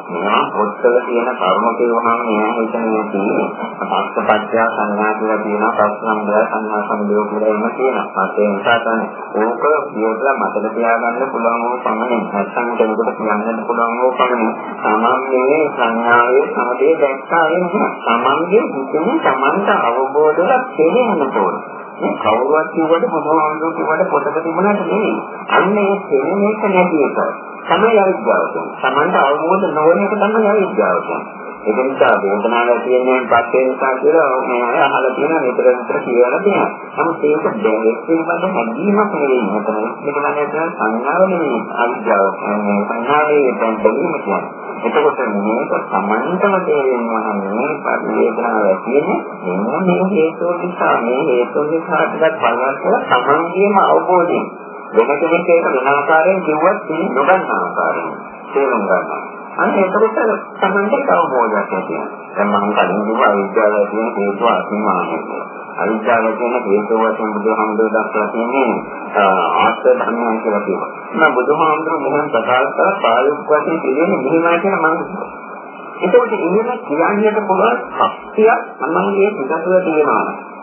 මේවා පොත්වල තියෙන කර්ම කියවහම මෙයා හිතන්නේ තියෙන්නේ. පස්සපච්චය සංඥා කියලා තියෙනවා. පස්සම්බය සංඥා සම්බයෝ කියලා එන්න තියෙනවා. ඒ නිසා තමයි ඕක කියවලා මතක තියාගන්න පුළුවන් වූ පමණින් නැත්නම් කෙනෙකුට කියන්නත් පුළුවන් වූ පමණින් සාමාන්‍යයේ සංඥාවේ සමදේ දැක්කා වෙනවා. සාමාන්‍යයේ හිතෙන සමන්ත අවබෝධවල තේරෙන්න ඕන. මේ කවුරුවත් කියවට මොනවාන්දෝ කියවට පොතක තිබුණාට නෙවෙයි. අන්න ඒ තේරෙන එක නැති එක. තමයි අවිද්‍යාව කියන්නේ. සමන්ත අවබෝධ නොවන එක තමයි අවිද්‍යාව කියන්නේ. ඒක නිසා වේදනාවක් තියෙන පස්සේ නිසා කියලා මේ අහලා තියෙන විතර කියලා තියෙනවා. නමුත් ඒක දෙයක් පිළිබඳ හැඟීමක් නෙවෙයි. මෙතන මේක සංඥාව නෙවෙයි අවිද්‍යාව. සංඥාවේ දැන් බැලීම කියන්නේ. එතකොට මේක සමන්තම තේරෙනවා නම් මේ වේදනාව තියෙන්නේ මේ හේතු නිසා මේ හේතු නිසා ටිකක් බලවත් සමන්ගේම අවබෝධයෙන් වෙන කෙනෙක් ඒක වෙන ආකාරයෙන් කිව්වත් තියෙන නොගන්න ආකාරයෙන් තේරුම් ගන්නවා. අන්න එතකොට සම්බන්ධයක් අවබෝධයක් තියෙනවා. දැන් මම කලින් කිව්වා අවිද්‍යාව කියන හේතුව අසීමානයි. අවිද්‍යාව කියන හේතුව වශයෙන් බුදුහාමුදුරුවෝ දක්වලා තියෙන්නේ ආශ්‍රය ධර්මයන් කියලා කියනවා. මම බුදුහාමුදුරුවෝ මොකක්ද ප්‍රකාශ කරලා පාළුක් වශයෙන් කියන්නේ මෙහිමයි කියන මම හිතුවා. එතකොට ඉන්නේ කියන්නට පුළුවන් ශක්තියක් මනෝමය පිටතට තියෙනවා.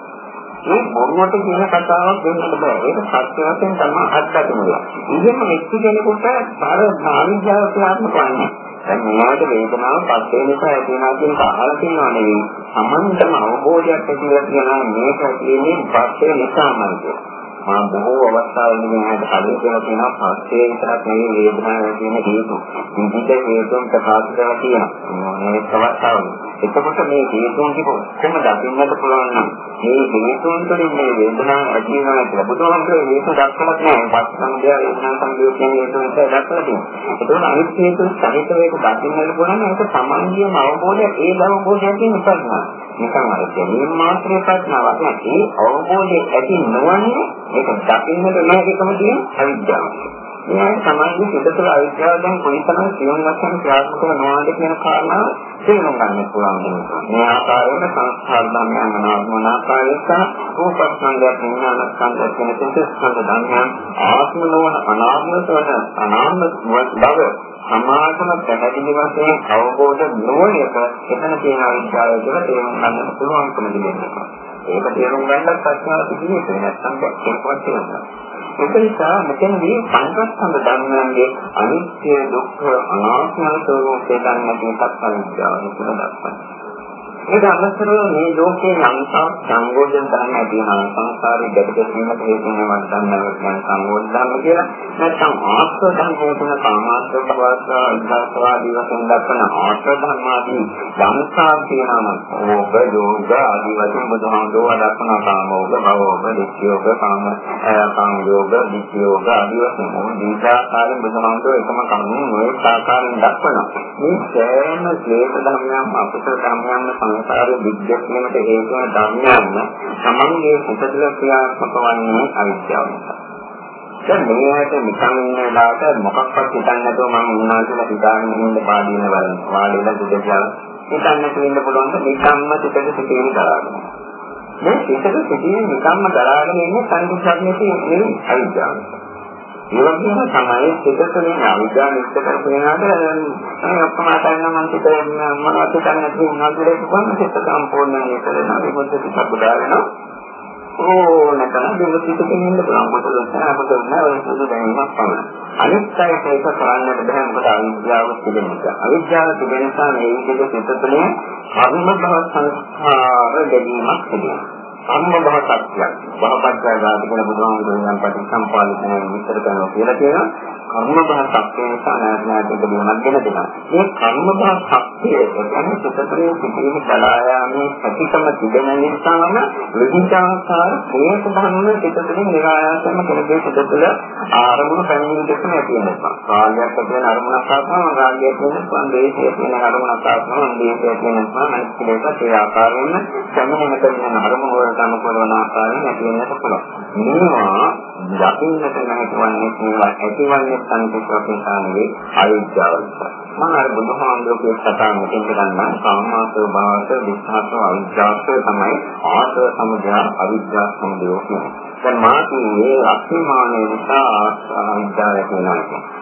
මේ මොනවට කියන කතාවක් දෙන්නට බෑ. ඒක සත්‍ය වශයෙන් තමයි අත්දැකීම. ඉතින් මෙච්ච කෙනෙකුට බාර ආවිද්‍යාව ක්‍රියාත්මක වන්නේ. දැන් මොනවද වේදනාව පස්සේ නිසා ඇති වෙනවා කියන අහලා තියෙනවා නෙවෙයි. සමන්තම අවබෝධයක් ඇතිලා කියනවා මේක කියන්නේ පස්සේ නිසාමයි. මා බොහෝ අවස්ථාවලදී මම කලින් කියලා තියෙනවා පස්සේ විතරක් නෙවෙයි වේදනාව ඇති වෙන හේතු. විවිධ හේතුන් ප්‍රකාශ කරලා තියෙනවා. මේ අවස්ථාවල. එතකොට මේ හේතුන් කිව්ව කොහොමද දකින්නට පුළුවන් නම් මේ හේතුන් තුළින් මේ වේදනාව ඇති වෙනවා කියලා බුදුහාමුදුරුවෝ හේතු දක්වලා නැහැ. පස්සම්බය වේදනා සංයෝග කියන හේතු නිසා දක්වලා තියෙනවා. ඒකෝන අනිත් හේතු සහිතව ඒක දකින්නට පුළුවන් නම් ඒක සමාන්‍යම අවබෝධය ඒ අවබෝධයෙන් උපදිනවා. නිකන් අර දෙන්නේ මාත්‍රේ ප්‍රඥාවක් නෙවෙයි. ඒ අවබෝධය ඇති නොවන්නේ ඒක දකින්නට නැතිකම තියෙන අවිද්‍යාව. මේ සමාජයේ පිටතට අවිද්‍යාව දැන් කොයිතරම් සියුම් වශයෙන් ක්‍රියාත්මක වෙනවාද කියන කාරණාව තේරුම් ගන්න පුළුවන් වෙනවා. මේ ආකාරයට සංස්කාර ධර්මයන් අනාත්ම ආකාරයට රූපස්කන්ධය විඥානස්කන්ධය කියන තෙස්කන්ධ ධර්මයන් ආත්ම නොවන අනාත්ම වන අනාත්ම බව සමාජම පැහැදිලි වශයෙන් අවබෝධ නොවන එක එතන තියෙන අවිද්‍යාව කියලා තේරුම් ගන්න පුළුවන්කම දෙන්නවා. ඒක තේරුම් ගන්නත් ප්‍රශ්නාවක් තිබෙන්නේ නැත්නම් කොහොමද තියෙන්නේ. ඒක නිසා මෙතනදී පංචස්කන්ධ ධර්මයන්ගේ අනිත්‍ය දුක්ඛ අනාත්ම ස්වභාවය දැනගන්න එකක් අවිද්‍යාව කියලා දක්වනවා. ඒක අමතරව මේ ලෝකයේ අංශා සංගෝධන ධර්ම තියෙනවා. සංසාරේ ගැටගැසීමට හේතු වෙනවා ධර්මයන් සංගෝධන ධර්ම කියලා. නැත්නම් ආශ්‍රව ධර්ම කියන කාමාශ්‍රව භවස්සා ඉස්සාවාදී වශයෙන් දක්වන ආශ්‍රව ධර්මාදී ධම්සා කියනවා. ඕක යෝග ආදී වශයෙන් බුදුහාමුදුරුවෝ දක්වන කාමෝග භවෝග දිට්ඨියෝග කාම යෝග දිට්ඨියෝග ආදී වශයෙන් මොන දීර්ඝාකාරයෙන් බුදුහාමුදුරුවෝ එකම කරුණු මේ ආකාරයෙන් දක්වනවා. මේ සෑම ක්ලේශ ධර්මයන් අපසර ධර්මයන් සංසාරේ විද්‍යාත්මක හේතු වන ධර්මයන් සමන්ගේ උපදල ක්‍රියාත්මක වන්නේ අවිද්‍යාව නිසා. දැන් මේකට නිකන් වෙලාවට මොකක්වත් හිතන්නේ නැතුව මම උන්නා කියලා හිතාගෙන ඉන්න පාඩියන බලන්න. වාඩිලා දුක කියලා හිතන්න තියෙන්න පුළුවන් නිකම්ම පිටට සිටින්න දරාගෙන. මේ පිටට සිටින්න නිකම්ම දරාගෙන ඉන්නේ සංකල්පඥයේ නෙවෙයි අවිද්‍යාව. ඒ වගේම තමයි පිටතේ අවිද්‍යාව නිශ්චය කරගෙනනට ඔක්කොම අතන්න මම හිතන්නේ මොනවද කරන්නේ කියලා කොහොමද ඒක සම්පූර්ණයෙන් කරනවා ඒක පොඩ්ඩක් පුදාගෙන නැතනම් දෙවිසිතකින් ඉන්න පුළුවන් මොකද නැහැ සුදු දැනීමක් පමණයි. අනිත් අයට ඒක කරන්නට බෑ මොකද අවිද්‍යාව තිබෙන නිසා. අවිද්‍යාව තිබෙන නිසා මේ විදිහට සිත තුළින් කර්ම භව සංස්කාර දෙවීමක් තිබෙනවා. කර්ම භව සත්‍යයක්. භවපත්‍යාගාති කියන බුදුහාමුදුරුවෝ පටිච්චසමුප්පාදයෙන් විස්තර කරනවා කියලා කියනවා. කර්ම භව සත්‍ය නිසා නැත්නම් දෙවියන්ක් දෙනවා. මේ කර්ම භව සත්‍ය කියන්නේ සුතතරේ සිටින බලායාමේ ප්‍රතිකම තිබෙන නිසාම විවිධාකාර ප්‍රේත ධර්ම සිතතුලින් නිරායාසයෙන්ම කෙනෙකුගේ සිත තුළ ආරමුණු පැමිණීම දෙකම ඇති වෙනවා. රාගයක් කියන අරමුණක් ආවම රාගය කියන සංදේශය කියන අරමුණක් ආවම සංදේශය කියනවා. අනිත් කෙනෙකුට ඒ ආකාරයෙන්ම සම්මත කරන අරමුණ වලට අනුකූල වන ආකාරයෙන් ඇති වෙන්නට පුළුවන්. මේවා දකින්නට නැතිවන්නේ මේවා ඇතිවන්නේ සංකේතකතාවේ අවිද්‍යාව නිසා. මම අර බුදුහාමුදුරුවෝ කතාව මෙතෙන් ගන්නවා කාමාසව භාවස විස්හාසව අවිද්‍යාව තමයි ආසව සමුදය අවිද්‍යාව සමුදය කියන්නේ. දැන් මාගේ මේ අස්මානයේ නිසා අවිද්‍යාව කියනවා.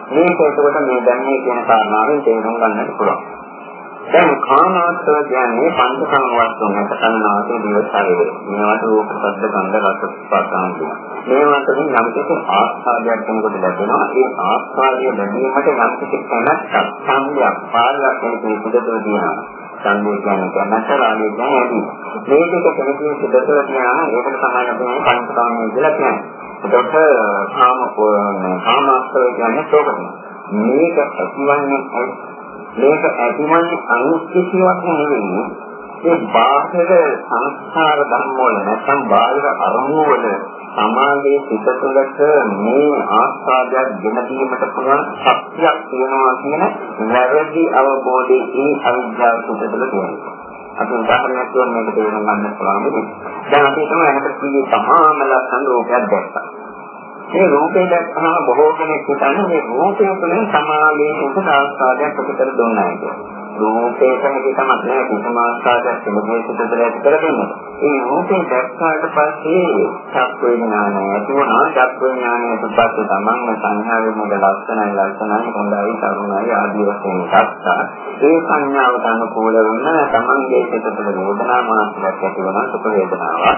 මේක එතකොට මේ දැන් මේ කියන කාරණාවෙන් තේරුම් ගන්නට පුළුවන්. දැන් කාමාශ්‍රය කියන්නේ පංචකාම වස්තුන් නැත්නම් දිවසාරේ. මේවට රූප, ශබ්ද, ගන්ධ, රස, ස්පර්ශ ආදී. මේවට යම් කිසි ආස්වාදයක් කෙනෙකුට ලැබෙනවා. ඒ ආස්වාදය ලැබීමට යම් කිසි කැමැත්තක්, සංඥාවක්, පාලනයක් කෙනෙකුට සිදුව තියෙනවා. සංඥා කියන්නේ කැමැත්ත, රාගය කියන්නේ ඇති. මේක කෙනෙකුට සිදුව තියෙනවා. ඒකට තමයි අපි පංචකාමය කියලා කියන්නේ. එතකොට කාමාශ්‍රය කියන්නේ සෝකන. මේක ඇතිවන්නේ මේක ඇතිවන්නේ අනුස්කෘතියක් නෙවෙයි. ඒ බාහිර සංස්කාර ධර්ම වල නැත්නම් බාහිර අරමුණු වල සමාගයේ සිත තුළට මේ ආස්වාදයක් ගෙන දීමට පුළුවන් ශක්තියක් තියෙනවා කියන වැරදි අවබෝධයේ ඒ අවිද්‍යාව තුළ තියෙනවා. අපි උදාහරණයක් කියන්න මේක තේරුම් ගන්න පුළුවන්. දැන් අපි තමයි අහකට කිව්වේ තමාම ලස්සන රූපයක් දැක්කා. මේ රූපේ දැක්කම බොහෝ කෙනෙක් හිතන්නේ මේ රූපය තුළින් සමාගයේ සිත ආස්වාදයක් අපිට දුන්නා කියලා. රූපේ තමයි තමයි කිසිම ආස්වාදයක් තිබුණේ සිත තුළ ඇති කරගන්න. ඒ රූපේ දැක්කාට පස්සේ චක්ක විඥානය ඇති වුණා. චක්ක විඥානයට පස්සේ තමන්ම සංඥාවෙන් මොකද ලක්ෂණයි හොඳයි කරුණයි ආදී වශයෙන් ගත්තා. ඒ සංඥාවට අනුකූල වුණ තමන්ගේ සිත තුළ වේදනා මානසිකයක් ඇති වෙනවා. සුඛ වේදනාවක්.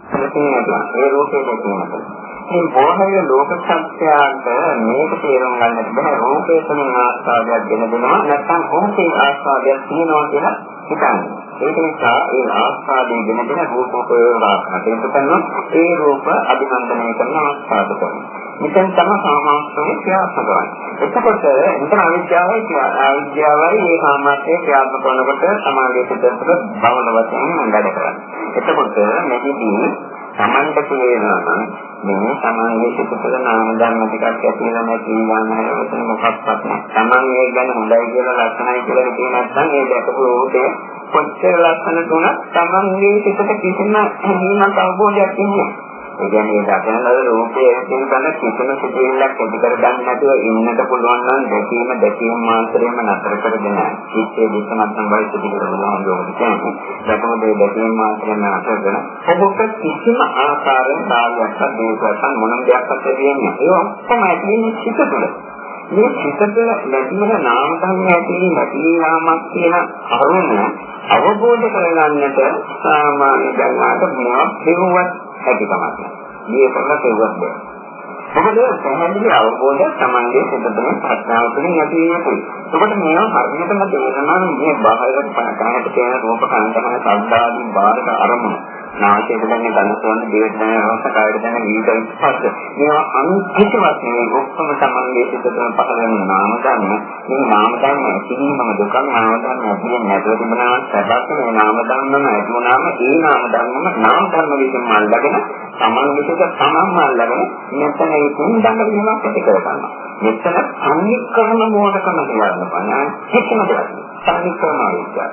ඒ රූපේ දැකීමට මේ බොහෝ ලෝක සත්‍යයන්ට මේක තේරුම් ගන්නට බෑ. රූපේ තුලින් ආස්වාදයක් ගෙන දෙනවා නැත්නම් රූපේ ආස්වාදයක් තියෙනවා කියලා හිතන්නේ. ඒක නිසා ඒ ආස්වාදයෙන් ගෙන දෙන රූපෝපයෝගාකට කරනවා. ඒ රූප අභිනන්දනය කරන ආස්වාද කරනවා. මෙතෙන් තමයි සාමාන්‍යයෙන් ක්‍රියාත්මක වෙන්නේ. එතකොට මෙතන අවිද්‍යාවයි මේ සාමාන්‍යයෙන් ක්‍රියාත්මක කරනකොට සමාගයේ පිටතට බවන වශයෙන් වැඩ කරන්නේ. එතකොට මේකදී සමන්ත කියනවා මේ සමාගයේ පිටතට නාම ධර්ම ටිකක් ඇතිවෙලා නැති යනවා. එතන මොකක්වත් නැහැ. සමාගයේ ගැන හොඳයි කියලා ලක්ෂණයි කියලා හිතේ නැත්නම් ඒ දැකපු රූපේ කොච්චර ලක්ෂණ තුනක් සමාගයේ පිටත කිසිම හැඟීමක් අවබෝධයක් ඉන්නේ. ඒ කියන්නේ දකින රූපයේ ඇතින් කරන කිසිම සිදුවිල්ලක් ඇති කර ගන්න නැතුව ඉන්නට පුළුවන් නම් දැකීම මාත්‍රයෙන්ම නතර කරගෙන චිත්තයේ විසමත්නම් වයි සිදු කරනවා කියන්නේ. දැකම දැකීම මාත්‍රයෙන්ම නතර කරන ඔබට කිසිම ආකාරයෙන් කාර්යයක් දේශයක් මොනම දෙයක්වත් දෙන්නේ. ඒ ඔක්කොම ඇතිවෙන්නේ චිත්ත තුළ. මේ චිත්ත තුළ ලැබෙන නාම ධර්ම ඇති නැතිවීමක් කියන කරුණ අවබෝධ කරගන්නට සාමාන්‍ය ජනතාවට මොනවද හේතුවක් ඇති තමයි. මේ කරලා තේරුම් ගන්න. මොකද පැහැදිලි අවබෝධය සමාජයේ සිදුවන ප්‍රශ්නාව තුළින් ඇති වෙන්නේ. ඒකට මේවා හරියටම තේරෙනවා මේ බාහිර කාණ්ඩ කියන රූප කාණ්ඩම සද්දාදී බාහිර අරමුණු. නාසයේ දැනෙන ධනසෝන දේශනා අවස්ථාවකට දැනෙන විවිධ ස්පර්ශ. මේවා අනුකිතවත් නෙවෙයි ඔක්කොම සමාජයේ සිදුවන පහළ වෙන නාම ධර්ම. මේ නාම ධර්ම ඇතිවීමම දුක නාම ධර්ම ඇතිවෙන්නේ නැතුව තිබුණා සබත් මේ නාම ධර්මම ඇතිවුණාම ඒ නාම ධර්මම නාම ධර්ම විසින්ම අල්ලගෙන සමාන විශේෂ තමන්ම අල්ලගෙන මෙතන ඒ තුන්දඟ වීමක් ඇති කරගන්නවා. මෙතන අනික්කරණ මොඩකම කියන්න බෑ. කිසිම දෙයක්. සංකල්පන ආවිද්‍යාව.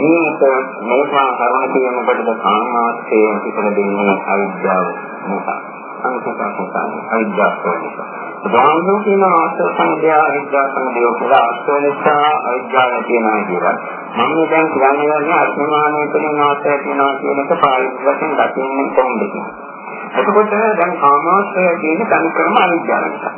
මේකා කරුණ කියනකොටද කාමාශ්‍රය පිටර දෙන්නේ අවිද්‍යාව නිසා. අවිද්‍යාව නිසා. ධර්මෝ කියන ආශ්‍රය සංදය අවිද්‍යාව සංදය කියලා ආශ්‍රය නිසා අවිද්‍යාව තියෙනවා කියලා. මම දැන් කියන්නේ අර්ථමානයේ තුලින් ආශ්‍රය තියෙනවා කියන එක පාලිත වශයෙන් දකින්නේ කොහොමද කියලා. එතකොට දැන් කාමාශ්‍රය කියන සංක්‍රම අවිද්‍යාව නිසා.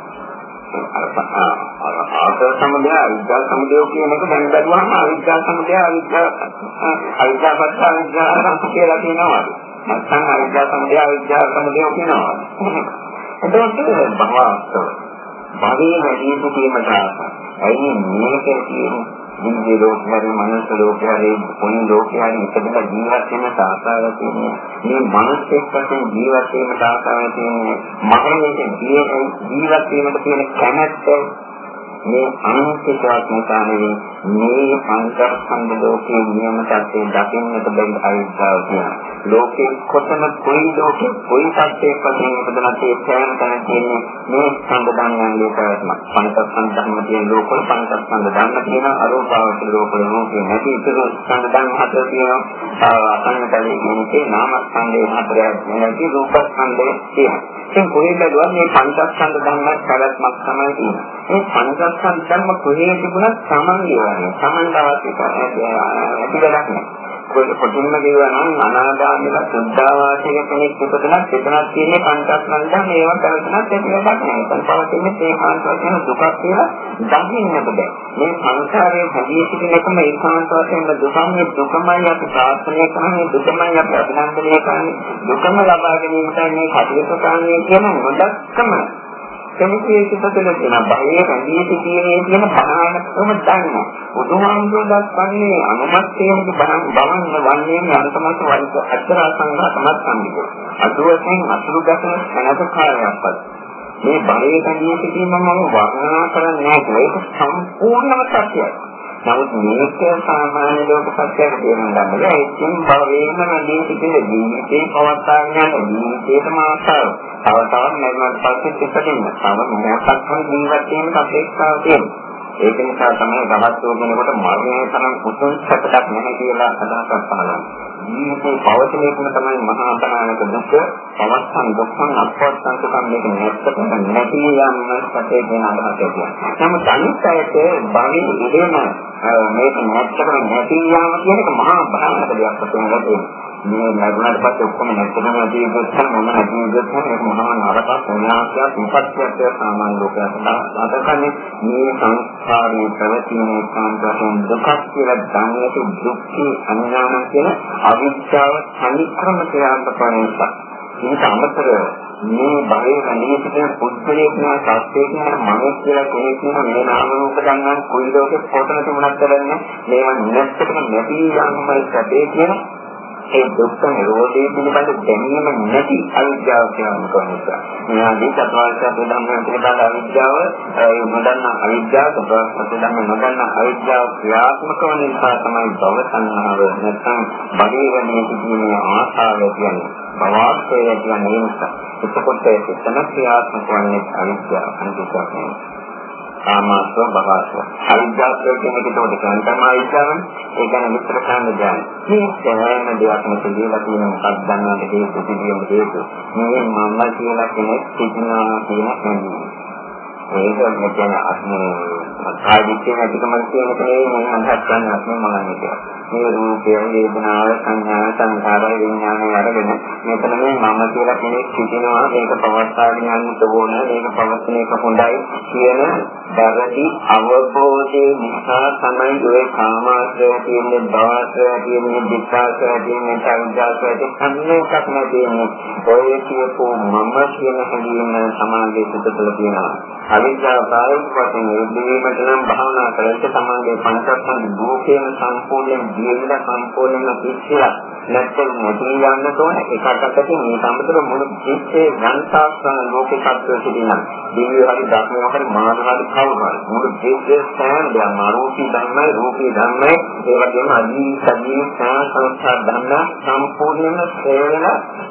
ආශ්‍රය සමුදය අවිද්‍යාව සමුදය කියන එක දැන් බැලුවම අවිද්‍යාව සමුදය අවිද්‍යාවත් අවිද්‍යාව කියලා කියනවා. නැත්නම් අවිද්‍යාව සමුදය අවිද්‍යාව සමුදය කියනවා. එතකොට භවයේ වැඩි සිටීමට ඇයි මේක කියන්නේ දිව්‍ය ලෝකයේ මනස ලෝකයේ පොන් ලෝකයේ ඉපදලා ජීවත් වෙන සාසාව තියෙනවා. මේ මනසෙක් වශයෙන් ජීවත් වීමට ආසාව තියෙනවා. මරණයෙන් ජීවත් වීමට තියෙන කැමැත්ත මේ අනුකම්පාවක් නිසා නෙවෙයි මේ පංචස්කන්ධ ලෝකයේ නියම තත්ත්වයෙන් දකින්නට බැරි අවිද්‍යාව කියනවා. ලෝකේ කොතන කොයි තත්ත්වයක වශයෙන් ඉපදලා තියෙන තැන තියෙන්නේ මේ ස්කන්ධ ධර්මයන්ගේ ප්‍රයත්න. පංචස්කන්ධ ධර්ම තියෙන ලෝකවල පංචස්කන්ධ ධර්ම තියෙන අරූපාවචර ලෝකවල ලෝකේ නැති ඉතුරු ස්කන්ධ ධර්ම හතර තියෙනවා. අසංකතලයේ කියන්නේ නාමස්කන්ධේ හතරක් නැති රූපස්කන්ධේ තියෙනවා. ඉතින් කොහෙද මේ පංචස්කන්ධ ධර්මයක් ප්‍රයත්නක් තමයි තියෙන්නේ. මේ පංචස්කන්ධ ධර්ම කොහේ තිබුණත් සමන්ගේ වගේ සමන්තාවක් ඇති වැඩක් නෑ. කොටින්ම කියනවා නම් අනාගාමීලා සුද්ධාවාසයක කෙනෙක් ඉපදුනත් එතනක් තියෙන්නේ පංචස්කන්ධ මේවා කරනත් ඒක වැඩක් නෑ. එතන පවතින්නේ ඒකාන්ත වශයෙන් දුකක් කියලා දකින්නට බෑ. මේ සංසාරයේ හැදී සිටින එකම ඒකාන්ත වශයෙන් දුකමයි අපි ප්‍රාර්ථනා කරන්නේ දුකමයි අපි අභිනන්දනය කරන්නේ දුකම ලබා ගැනීමට මේ කටයුතු කරන්නේ කියන නොදක්කම කෙනෙකුගේ සිතේ තියෙන බාහිර රැඳී සිටීමේ තියෙන පහනකම දන්නවා. බුදුහාමුදුරුවෝ දක්වන්නේ අනුමතයෙන් බවන්න වන්නේ අන්තමත් වයික අච්චර සංඝාතමත් සම්පූර්ණ. අදුවකින් අසුරු ගැටන සනසකාරයක්වත්. මේ බාහිර රැඳී සිටීම මම වර්ණනා කරන්නේ නැහැ. ඒක සම්පූර්ණම සත්‍යයි. නමුත් මේක සාමාන්‍ය ලෝක සත්‍යයක් තේරුම් ගන්න බැහැ. ඒකෙන් භවයේම රැඳී සිටින ජීවිතේ පවත්වාගෙන යන ජීවිතේටම ආසාව. තවතාවක් නැගමත් පස්සේ ඉපදෙන්න. තව මොහොතක් හරි ජීවත් වෙන්න අපේක්ෂාව තියෙනවා. ඒක නිසා තමයි ගමස්තෝ කෙනෙකුට මරණය තරම් උතුම් සැපයක් නැහැ කියලා අදහසක් පනවන්නේ. ජීවිතේ පවතින එකම තමයි මහා ප්‍රාණක දුක, පවස්සන් දුක්ඛන් අපවස්සන් සුඛන් මේක නැත්තට නැති යන්න සැපේ කියන අදහසක් තියෙනවා. නමුත් අනිත් අයට භවයේ ඉදෙන මේක නැත්තට නැති යාම කියන එක මහා ප්‍රාණක දෙයක් වශයෙන් ලැබෙනවා. මේ ලැබුණාට පස්සේ ඔක්කොම නැත්නම් ජීවිතේ මොන ජීවිතයක් ඒක මහා නරකක් විනාශයක් විපත්තියක් සාමාන්‍ය ලෝකයට අදකන්නේ මේ සංස්කාරයේ ප්‍රවතින කාන්තයන් දුක්ඛ කියලා දැනගට දුක්ඛ අඥාන කියන අවිද්‍යාව සම්ක්‍රම ක්‍රියාත්මක මේක අමතර මේ බාහිර අනිත්‍යයෙන් පුද්ගලයෙක් නා සත්‍යයක් නා මනස කියලා කෙනෙක් නා මේ නාම රූප ගන්නවා කුයි ලෝකේ කොතන තිබුණත් කරන්නේ මේවා නැත්තටම නැති යන්නමයි සැපේ කියන ඒ දුක්ඛ නිරෝධය පිළිබඳ දැනීම නැති අවිද්‍යාව කියනවා කොහොමද? මේ ආදී චතුරාර්ය සත්‍ය ධර්මයන් පිළිබඳ අවිද්‍යාව ඒ නොදන්න අවිද්‍යාව සත්‍යධර්ම නොදන්න අවිද්‍යාව ක්‍රියාත්මක වන නිසා තමයි භව සංහාව නැත්නම් බඩේවනේ සිටින ආශාව කියන්නේ. භවස්තය කියන්නේ නිසා. එතකොට එතන ක්‍රියාත්මක වන්නේ අවිද්‍යාව අනිත්‍යය. ආමාස්ව භවස්ව අවිද්‍යාව කියන්නේ ඒකට තමයි අවිද්‍යාවනේ. ඒ කියන්නේ විතර කාණ්ඩ ඥාන. මේ සෑම දෙයක්ම පිළිලා තියෙන මොකක්ද දන්නවද හේතු පිළිගන්න හේතු. මේ මම කියලා කෙනෙක් සිටිනවා කියන හැඟීම. ඒක කියන්නේ ආදිත්‍ය නැතිකම කියන කෙනේ මම අහත් ගන්න අත්ම මනන්නේ. මේ රූපය වේදනාව සංඥා සංකාර විඥානය අරගෙන මෙතන මේ මම කියලා කෙනෙක් සිටිනවා මේක පවත්වාගෙන යන්න ඕන මේක පවත්වන එක හොඳයි කියන දැරදි අවබෝධයේ නිසා තමයි ඔය කාමාශ්‍රය කියන්නේ භවශ්‍රය කියන්නේ විපාකශ්‍රය කියන්නේ සංජාශ්‍රය කියන්නේ කක්ම තියෙන්නේ ඔය කියපු මම කියන හැඟීම සමාජයේ සිට තුළ තියෙනවා අවිද්‍යාව ප්‍රායෝගික වශයෙන් නිරුද්ධවීමට නම් භාවනා කරලා සමාජයේ පංචස්කන්ධ භූතේන සම්පූර්ණයෙන් ජීවිත සම්පූර්ණයෙන්ම පිළිච්චලා නැත්නම් මොකද යන්න තෝරන එකකට මේ සම්බන්ධව මුළු ජීවිතේ ගන්සාස්න ලෝකේ සත්‍ය සිටිනා දිව්‍ය හරි ධර්මය හරි මාන හරි කවුරුහරි මුළු ජීවිතේ සෑම රූපී ධර්මයි ඒ වගේම අදී සදී සංස්කාර ධර්ම සම්පූර්ණයෙන්ම සේවන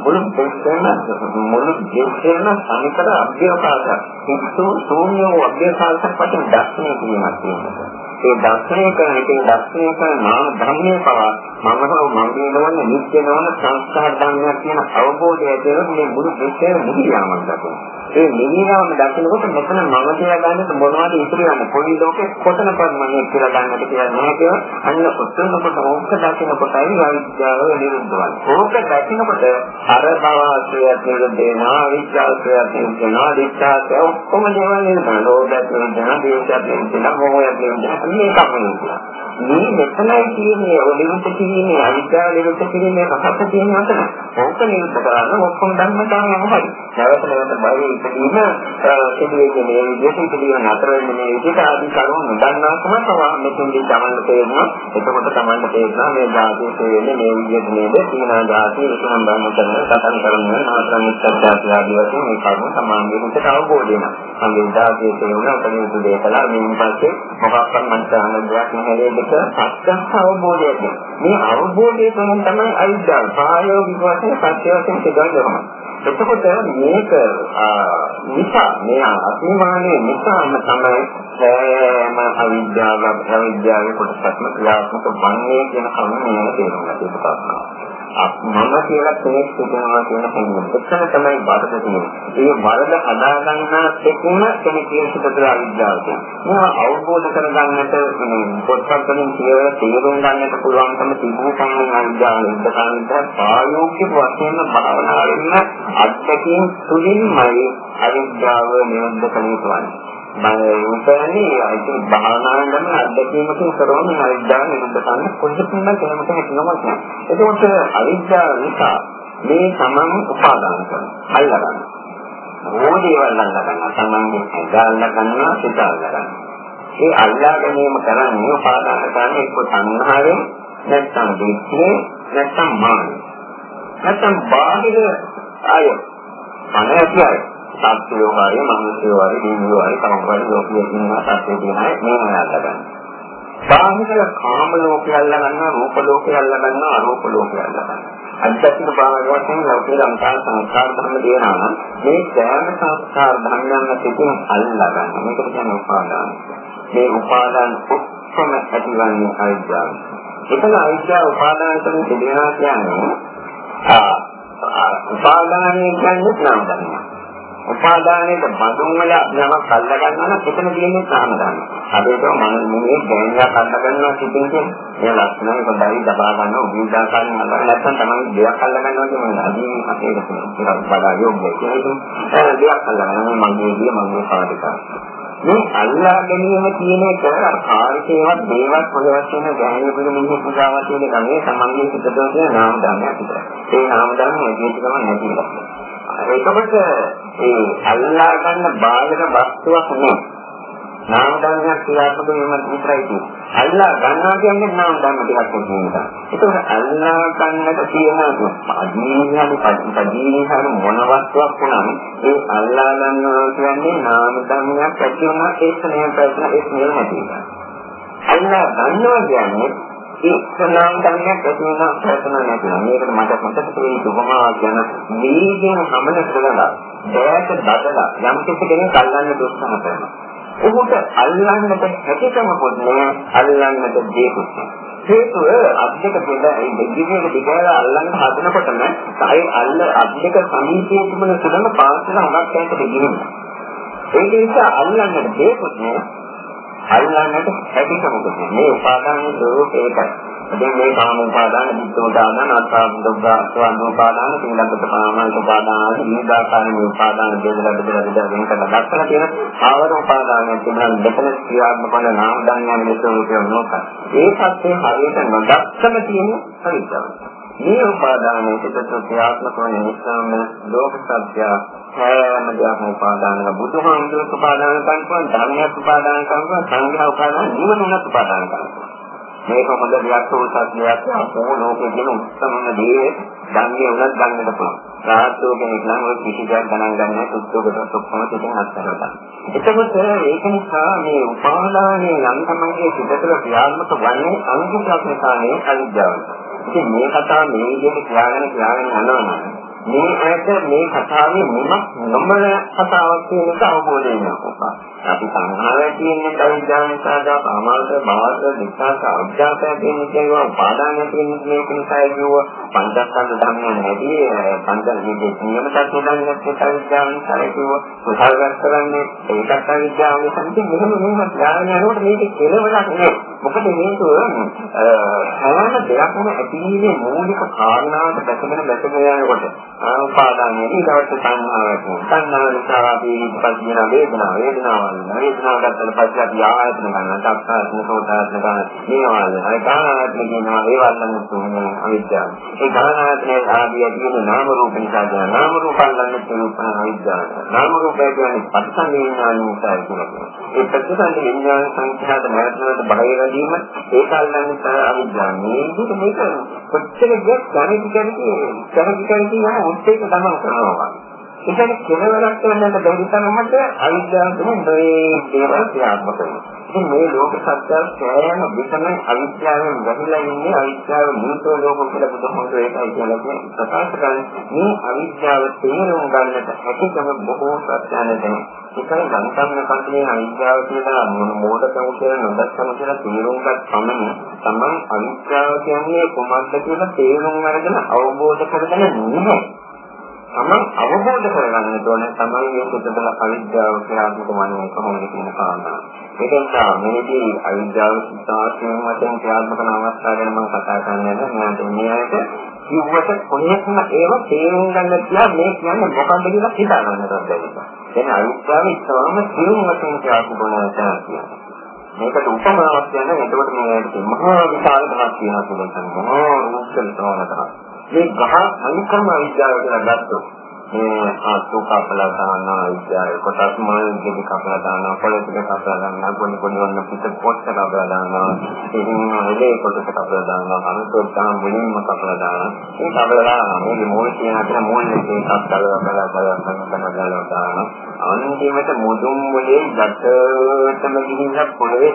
මුළු ජීවිතේම සමිකර අභ්‍යවකාශ හිතු ශූන්‍යව අභ්‍යවකාශයක් වශයෙන් දර්ශනය කිරීමක් තියෙනවා. ඒ දර්ශනය කරන නාම ධර්මයේ පවා මගේ නොවන නිත්‍ය නොවන සංස්කාර ධර්මයක් කියන අවබෝධය ඇතිවෙන මේ මුළු දෙකේ නිවියාමක් දක්වනවා. ඒ නිවියාම දක්වනකොට මෙතන මම කියලා ගන්නත් මොනවද ඉතුරු යන්නේ පොඩි ලෝකේ කොතන පරමණය කියලා ගන්නට කියලා නෑ කියලා අන්න ඔතනකොට ඕක දකිනකොටයි විද්‍යාව නිරුද්ධ වෙන්නේ. ඕක දකිනකොට අර භවස්ත්‍යයක් නිරුද්ධ වෙනවා විද්‍යාවස්ත්‍යයක් නිරුද්ධ වෙනවා දික්ඛාසය ඔක්කොම දේවල් නිරුද්ධ වෙනවා. ලෝභයක් නිරුද්ධ වෙනවා දේශයක් නිරුද්ධ වෙනවා මොහොයක් නිරුද්ධ වෙනවා මේකම නෙවෙයි. මේ මෙතනයි කියන්නේ ඔලිවුත් කියන්නේ අවිද්‍යාව නිරුද්ධ කිරීමේ රහස තියෙන අතර ඕක නිරුද්ධ කරන්න ඔක්කොම ධර්මතාවයම හරි. නැවත බයි ඉදීම සිදුවෙන්නේ මේ විදිහට ඉදීම නතර වෙන්නේ මේ විදිහට ආදී කරුණු නොදන්නාකම තමයි මෙතෙන්දී තමන්ට තේරෙනවා. එතකොට තමන්ට තේරෙනවා මේ ධාතුවේ තේරෙන්නේ මේ විදිහට නේද? සීනා ධාතුවේ එකම බඳ කරන කතන් කරන නාතරන් ඉස්සත්තාදී ආදී වශයෙන් මේ කරුණු සමාන්ගේ හිතට අවබෝධ වෙනවා. අංගේ ධාතුවේ තේරුණා කලියුතු දෙකලා මේ පස්සේ මොකක්වත් මන් ගන්න දෙයක් නැහැ සත්‍ය අවබෝධයක්. මේ අවබෝධය තුළින් තමයි අවිද්‍යාව ප්‍රායෝගික වශයෙන් සත්‍ය වශයෙන් සිදුවෙන්නේ. එතකොට මේක නිසා මේ අතිමානයේ නිසාම තමයි අවිද්‍යාවේ කොටසක්ම ක්‍රියාත්මක වන්නේ කියන කරුණ මෙහෙම තේරුම් ගන්න ඕනේ. මම කියලා කෙනෙක් සිටිනවා කියන කෙනෙක්. එතන තමයි වරද තියෙන්නේ. ඒ වරද හදා ගන්නත් එක්කම කෙනෙක්ගේ සිතේ අවිද්‍යාව තියෙනවා. මේවා අවබෝධ කරගන්නට පොත්පත් වලින් කියලා තේරුම් ගන්නට පුළුවන්කම තිබුණු කම අවිද්‍යාව ඉදකාන්ත ප්‍රායෝගික වශයෙන් භාවනාවෙන් අත්දැකීම් තුලින්මයි අවිද්‍යාව නිරුද්ධ කරන්නේ. මම කියන්නේ ඒක භාවනාවෙන් ගන්න අත්දැකීමකින් කරන අවිද්‍යාව නිරුද්ධ කරන්න කොහොමද කෙනෙකුට හිතනවා. එතකොට අවිද්‍යාව නිසා මේ සමන් උපාදාන කරනවා. අල්ලගන්න. ඕනේවල් අල්ලගන්න. සමන්ගේ ගාල්ල ගන්නවා සිතාල ගන්නවා. ඒ අල්ලා ගැනීම කරන්නේ උපාදාන කරන්නේ එක්ක සංහාරයෙන් නැත්නම් දෙච්චේ නැත්නම් මාන. නැත්නම් බාහිර අය. අනේතිය සත්‍යෝ හරි මනුෂ්‍යෝ හරි දිව්‍යෝ හරි කවුරුහරි ලෝකයේ ඉන්න සත්‍යය දිනයි මේ අල්ලගන්න. බාහිර කාම ලෝකය අල්ලගන්නවා, රූප ලෝකය අල්ලගන්නවා, අරූප ලෝකය අල්ලගන්නවා. අධ්‍යාත්මික භාවය වශයෙන් ලෞකික සංස්කාර ධර්ම දෙනවා නම් මේ සෑම සංස්කාර ධර්මයන් පිටින් අල්ලගන්න. මේකට කියන්නේ උපාදාන. මේ උපාදාන ඔක්කොම ඇතිවන්නේ අවිද්‍යාව. ඒකල අවිද්‍යාව උපාදාන කරන දෙනවා කියන්නේ උපාදානයේ කියන්නේ නම් ගන්නවා. උපාදානයේ බඳුන් වල යමක් අල්ල ගන්නවා නම් එතන තියෙන්නේ සාම ගන්න. අපි ඒක මනෝමය ගැණයක් අල්ල ගන්නවා කියන්නේ ඒ ලක්ෂණය කොහොමද දබා ගන්න උද්දාකාරයෙන් අල්ල නැත්නම් තමයි දෙයක් අල්ල ගන්නවා කියන්නේ අදී අපේ ඒක බඩා යොමුයි කියන්නේ දෙයක් අල්ල ගන්නවා මගේ දිය මගේ පාඩක. මේ අල්ලා ගැනීම කියන එක කාර්යේවත් දේවත් පොළොවට වෙන ගැහණිය පිළ මිනිහ පුදාවා කියන ගමේ සම්බන්ධයේ සිටතෝ කියන නාම ධර්මයක් විතරයි. ඒ නාම ධර්ම එදිට ගමන් නැති වෙනවා. ඒකකොට ඒ අල්ලා ගන්න බාහිර වස්තුවක් නෙවෙයි. නාම ධර්මයක් ක්‍රියාත්මක වීම විතරයි තියෙන්නේ. අල්ලා ගන්නවා කියන්නේ නාම ධර්ම ටිකක් තියෙනවා. ඒකෝට අල්ලා ගන්නට තියෙන අදීනිහාරි මොන වස්තුවක් වුණත් ඒ අල්ලා ගන්නවා කියන්නේ නාම ධර්මයක් ඇති වුණා ඒක නේ ප්‍රශ්න ඒක නෙවෙයි. අල්ලා ගන්නවා කියන්නේ ඒක නාම ධර්මයක් ඇති වුණා ප්‍රශ්න නැතිනවා. මේකට මට මතක තියෙන උපමාවක් ගැන මේකෙන් සමන කරලා දැයට දඩලා යම් කෙනෙක් අල්ලන්න උත්සාහ කරනවා. ඔහුට අල්ලන්නට හැකියාවකුත් නෑ අල්ලන්නට දෙයක්වත් නෑ. හේතුව අද්දක පොඩ ඒ දෙවියක දිගට අල්ලන්න හදනකොටම ඒ අද්දක සමීපයේ තිබෙන සුළඟ පාස්තර හුඟක් ඇයට දෙගිනවා. ඒ නිසා අල්ලන්නට දෙයක්වත් නෑ අල්ලන්නට හැකියාවකුත් නෑ. මේ උපාදානයේ ස්වરૂපය ඒකයි. දැන් මේ කාම උපාදාන, විද්‍ය උපාදාන, අත්පාද උපාදාන, සීලබ්බත පාමාන උපාදාන, නිදාකාරී උපාදාන දෙකලා වෙන කරලා දැක්කලා තියෙන ආවර උපාදානයන් තිබුණා දෙකම ක්‍රියාත්මක වන නාම ධර්මයන් විශ්වෝපය නොක. ඒ සත්‍යය හරියට නොදක්කම තියෙන පරිච්ඡේදය. මේ උපාදානයේ පිටත ක්‍රියාත්මක වන නිසාම ලෝක සත්‍ය හැම දෙයක්ම උපාදානක බුදුහාමුදුරුවෝ උපාදාන කරනවා, ධර්මයක් උපාදාන කරනවා, සංඝයා උපාදාන, නිවනක් උපාදාන කරනවා. මේක හොඳ දෙයක් උසස්ලියක් අපෝ ලෝකේ කියන උත්තමම දේ ධර්මයේ උනත් ගන්නට පුළුවන්. රාහතෝ කෙනෙක් නම් ඔය කිසි දෙයක් ගණන් ගන්න නැහැ සුද්ධකට ඔක්කොම තියන් අත්හැරලා. එතකොට ඒක නිසා මේ උපාදානයේ යම් තමයි සිතතල ක්‍රියාත්මක වන්නේ අනුසුඛාසනයේ අවිද්‍යාව. ඉතින් මේ කතාව මේ විදිහට කියාගෙන යනවා මේ ඇයට මේ කතාවේ මොනක් නොමන කතාවක් කියන එක අවබෝධ වෙනවා. අපි සංහාරය කියන්නේ අවිද්‍යාව නිසා ආමාශය බාහිර විස්වාස අවිද්‍යාව කියන ඒවා උපාදානය කියන මේක නිසා කියුවා පංචස්කන්ධ ධර්මයන් නැති පංච විදේ නියම සත්‍යයන් නැති අවිද්‍යාව නිසා කියුවා උදාහරණයක් කරන්නේ ඒකත් අවිද්‍යාව නිසා මෙහෙම ඥානය යනකොට මේක කෙලවරක් නෙවෙයි. මොකද මේක හැම දෙයක්ම ඇතිවීමේ මූලික කාරණාවට බැසගෙන යනකොට උපාදානයේ ඊටවත් සංහාරය නිසා අපි ඉපදින වේදනාව ගත්තට පස්සේ අපි ආයතන ගන්න තත්ත්වයන් සෝතාත්න ගන්න මේවාද අය ගානාත්ම කියනවා ඒ වල්ලන්න තුනේ අවිද්‍යාව. ඒ ගානාත්මයේ ආදී කියන නාම රූප නිසා ගන්න නාම රූපයන් තුන අවිද්‍යාව. නාම රූපය කියන්නේ පටිසංවේදනා නිසා කියනවා. ඒ ප්‍රතිසංවේදී විඥාන සංඛ්‍යාත නැවතුනට බහිරදීම ඒක අල්ලන්නේ අවිද්‍යාව. මේක කොච්චර ගියත් කණිකණි යන උත්තේක තමයි කරනවා. ඒකනේ කෙලවරක් වෙනකොට බැරි තරමට අවිද්‍යාව තමයි දේවල් ක්‍රියාත්මක වෙන්නේ. ඉතින් මේ ලෝක සත්‍යය සෑම විටම අවිද්‍යාවෙන් වැහිලා ඉන්නේ අවිද්‍යාව නිතෝ ලෝක කියලා බුදුහමෝ ඒකයි කියලා ප්‍රකාශ කරන්නේ. මේ අවිද්‍යාව තේරුම් ගන්නට හැකියකම බොහෝ සත්‍යයන් දෙනවා. ඒකයි ගන්තම්න කන්දේ අවිද්‍යාව කියලා මෝඩකම කියලා නොදක්කම කියලා තේරුම් ගන්න සමන තමන් අවිද්‍යාව කියන්නේ කොහොමද කියලා තේරුම් අරගෙන අවබෝධ කරගන්න නෙමෙයි. තමන් අවබෝධ කරගන්න ඕනේ තමන්ගේ සිතේ අවිද්‍යාව ක්‍රියාත්මක වන්නේ කොහොමද කියන කාරණා. ඒක නිසා මේකේ අවිද්‍යාව සිතාසයෙන් වශයෙන් ක්‍රියාත්මක කරන අවස්ථාව ගැන මම කතා කරන්නේ නැහැ. මේකට කිව්වට කොහේත්ම ඒව තේරුම් ගන්න කියලා මේ කියන්නේ මොකක්ද කියලා හිතා ගන්නට බැහැ. එතන අවිද්‍යාව ඉස්සරහම සියුම් වශයෙන් ක්‍රියාත්මක කරන තැන. මේකට උපමාවක් කියන්නේ එතකොට මේකට මහා විශාල ගහක් කියනවා කියලා මහා රූපකල තවනතරක්. මේ ගහ අනිකම අවිද්‍යාව කියලා ගත්තොත් මේ ආත්ම කපලා දානවා විද්‍යාව කොටස් මොන විදිහට කපලා දානවා පොළොවට කපලා දානවා පොඩි වන්න පිට පොට්ට කපලා දානවා ඉතින් හොලේ කොටස කපලා දානවා අනුතෝත් ගන්න මුලින්ම කපලා දානවා මේ කපලා දානවා මේ මූල කියන අතර මූල එකක් කපලා දානවා අන්තිමට මුදුන් මුලේ ගැටටම ගිහිල්ලා පොළවේ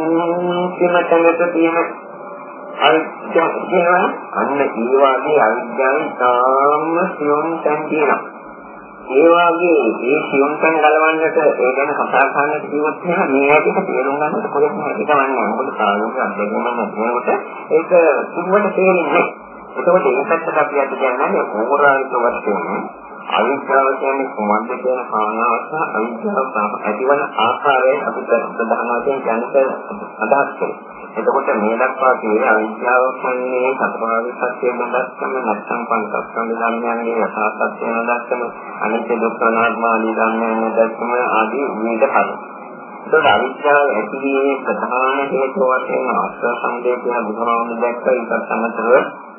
අන්තිමට තියෙන අවිද්‍යාව කියනවා අන්න ඒ වගේ අවිද්‍යාවෙන් තාම සියුම් තැන් තියෙනවා. ඒ වගේ ඒ සියුම් තැන් ගලවන්නට ඒ ගැන කතා කරන්නට කිව්වොත් එහෙනම් මේ වගේ තේරුම් ගන්නට කොහෙත් හිතවන්නේ මොකද කාලෙක අත්දැකීම නැතිවෙනකොට ඒක කිව්වට තේරෙන්නේ. ඒකෝට ඒ පැත්තට අපි අද කියන්නේ ඕරාන්ත වශයෙන් අවිද්‍යාව කියන්නේ කොහොමද කියන කාරණාව සහ අවිද්‍යාව ඇතිවන ආකාරය අපිට ප්‍රධාන වශයෙන් කියන්න අදහස් කරනවා. එතකොට මේ දක්වා කියන්නේ අවිද්‍යාව කියන්නේ සතරාගේ සත්‍ය බඳස්සම නැත්නම් පංචස්කන්ධ ධර්මයන්ගේ යථා සත්‍ය බඳස්සම අනිත්‍ය දුක්ඛ අනාත්ම ආදී ධර්මයන් බඳස්සම ආදී විවිධ කරුණු. ඒතකොට අවිද්‍යාව ඇතිවීමේ ප්‍රධාන හේතුව වශයෙන් ආශ්‍රය සංදේ කියන බුදුහාමුදුරුවෝ දැක්ක ඒකත් සමතරව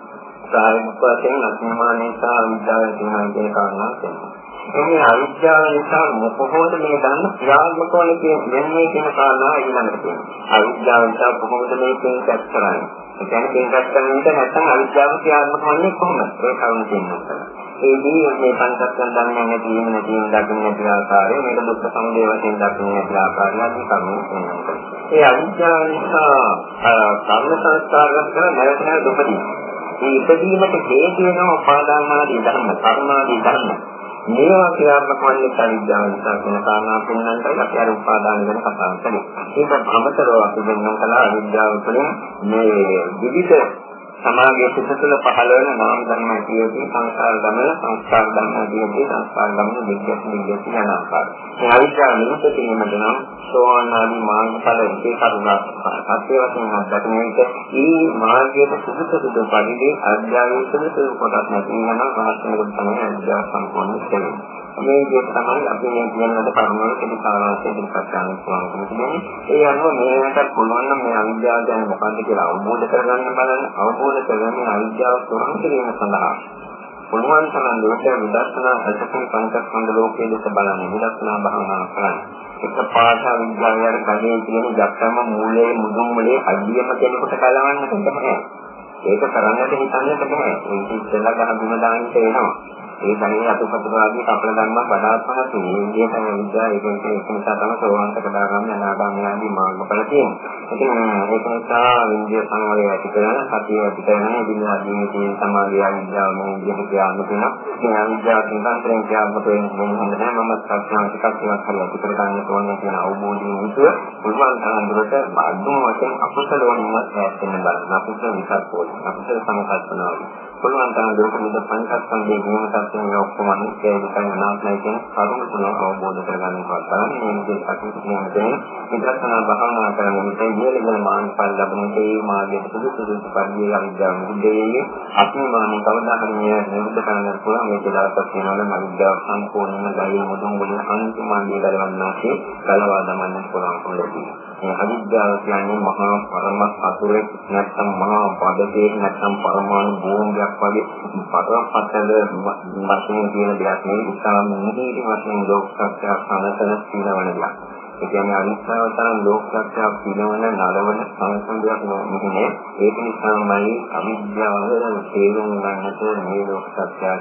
සාහිත්‍ය වශයෙන් අඥානයේ සහ අවිද්‍යාව කියන කාරණා තියෙනවා. මේ අවිද්‍යාව නිසා කොහොමද මේ ධර්ම ක්‍රියාත්මක වෙන්නේ කියන කාරණා ඊළඟට තියෙනවා. අවිද්‍යාව නිසා කොහොමද මේ කෙනෙක් කරන්නේ? ඒ කියන්නේ කෙනෙක් කරන්නේ නැත්නම් අවිද්‍යාව ක්‍රියාත්මක වෙන්නේ කොහොමද? ඒ කරුණ තියෙනවා. ඒදී මේ පංචස්කන්ධ ධර්මයන් නැතිවීම දකින්න නැති ආකාරය මේක දුක්ඛ සමුදය වශයෙන් දකින්න නැති ආකාරය ආදී කරුණු තියෙනවා. ඒ අවිද්‍යාව නිසා කර්ම සංස්කාර කරන නැවත නැවත උපදිනවා. මේ ඉදීමට හේතු වෙන උපාදානාදී ධර්ම, කර්මාදී ධර්ම. මේවා ක්‍රියාත්මක වන්නේ අවිද්‍යාව නිසා වෙන කාරණා පෙන්වන්නට අපි අර උපාදාන ගැන කතා කරමු. ඒක අමතරව අපි වෙනම කළා අවිද්‍යාව තුළින් මේ විවිධ සමාගයේ සිත තුළ පහළ වෙන නාම ධර්ම කියදී සංස්කාර ධර්ම කියදී සංස්කාර ධර්ම දෙකක් යන ආකාරය. මේ අවිද්‍යාව නිමිත්ත කිරීමට නම් සෝවාන් ආදී මාර්ගඵල එකේ කරුණා සත්‍ය වශයෙන් අත්දැකීම විට මේ මාර්ගයේ සුදුසුදු පරිදි අධ්‍යාත්මික සුදුසු කොටස් නැති වෙනවා රහස්‍යකට තමයි අධ්‍යාත්ම සම්පූර්ණ වෙන්නේ. මේ විදිහට තමයි අපි මේ කියනකට කරුණාව පිළිකාරාසයෙන් ඉස්සරහට පුළුවන්. ඒ අනුව මේකට පුළුවන් නම් මේ අවිද්‍යාව ගැන මොකක්ද කියලා අවබෝධ කරගන්න බලන්න අවබෝධ කරගන්න අවිද්‍යාව තුරන් කිරීම සඳහා පුළුවන් තරම් දුරට විදර්ශනා අධ්‍යක්ෂණ පංචස්කන්ධ ලෝකයේ දෙස බලන්න විදර්ශනා භාවනා කරන්න. එක පාඩ අවිද්‍යාවයර ගලේ තියෙන ජක්තම මූලයේ මුදුන් මුලේ අධ්‍යයම කෙනෙකුට කලවන්නට බෑ. ඒක කරන්නට හිතන්නට බෑ. ඒක ඉස්සෙල්ලා ගහ බිම දාන්න වෙනවා. ඒ කියන්නේ අතුපතුරාදී කපල ධර්ම වඩාත් පහසුයි. මේ විදිහට විද්‍යාව ඒක නිසා තමයි සෝවාන් සකදාගාමී අනාගාමී ආදී මාර්ගඵල තියෙන්නේ. ඉතින් ඒක නිසා විද්‍යාව සංවරය ඇති කරන සතිය ඇති කරන විද්‍යාවේදී සමාධිය විද්‍යාව මේ විදිහට ක්‍රියාත්මක වෙනවා. මේ විද්‍යාව සම්පූර්ණ ක්‍රියාත්මක වෙන මොනවද මම සත්‍යයන් ටිකක් හරි ඇති කර ගන්න ඕනේ කියන අවබෝධයෙන් යුතුව පුළුවන් තරම් දුරට බාධුම වශයෙන් අකුසල වලින් ඈත් වෙන්න බලන්න. අකුසල විසක් වලින් අකුසල සමකල්පනාවල පුළුවන් තරම් දුරට මුද පංචස්කන්ධයේ ජීවිතය මේ ඔක්කොම නිකන් අනාත්මයි කියන කරුණු තුන අවබෝධ කරගන්න පුළුවන්. මේ විදිහට අකුසලයෙන් විදර්ශනා භාවනා කරන විට ඊළඟ මානසික ලැබුණේ මාර්ගයේ සුදුසු පරිදි අවිද්‍යාව මුදෙන්නේ අත්මාන කවදාහරි නිරුද්ධ කරන්න පුළුවන්. මේ දවසක් වෙනවනම් අවිද්‍යාව සම්පූර්ණයෙන්ම ගලිය මුදුන් වලින් අන්තිමාන්දී දරවන්නාසේ කලවා දමන්න පුළුවන් පොළොවේ. මේ අවිද්‍යාව කියන්නේ මහා පරම අසුරේ නැත්නම් මහා පදකේ නැත්නම් පරමාණු බෝම්බයක් වගේ පතරපතල වශයෙන් කියන දෙයක් නෙවෙයි. ඉතාම නිහිරි වශයෙන් ලෝක සත්‍යය සානතන සීලවන දෙයක්. ඒ කියන්නේ අනිත්‍යව තරම් ලෝක සත්‍යය පිළිවෙල නලවන සංසන්දයක් නෙමෙයි. ඒක නිසාමයි අවිද්‍යාව තේරුම් ගන්නට මේ ලෝක සත්‍යය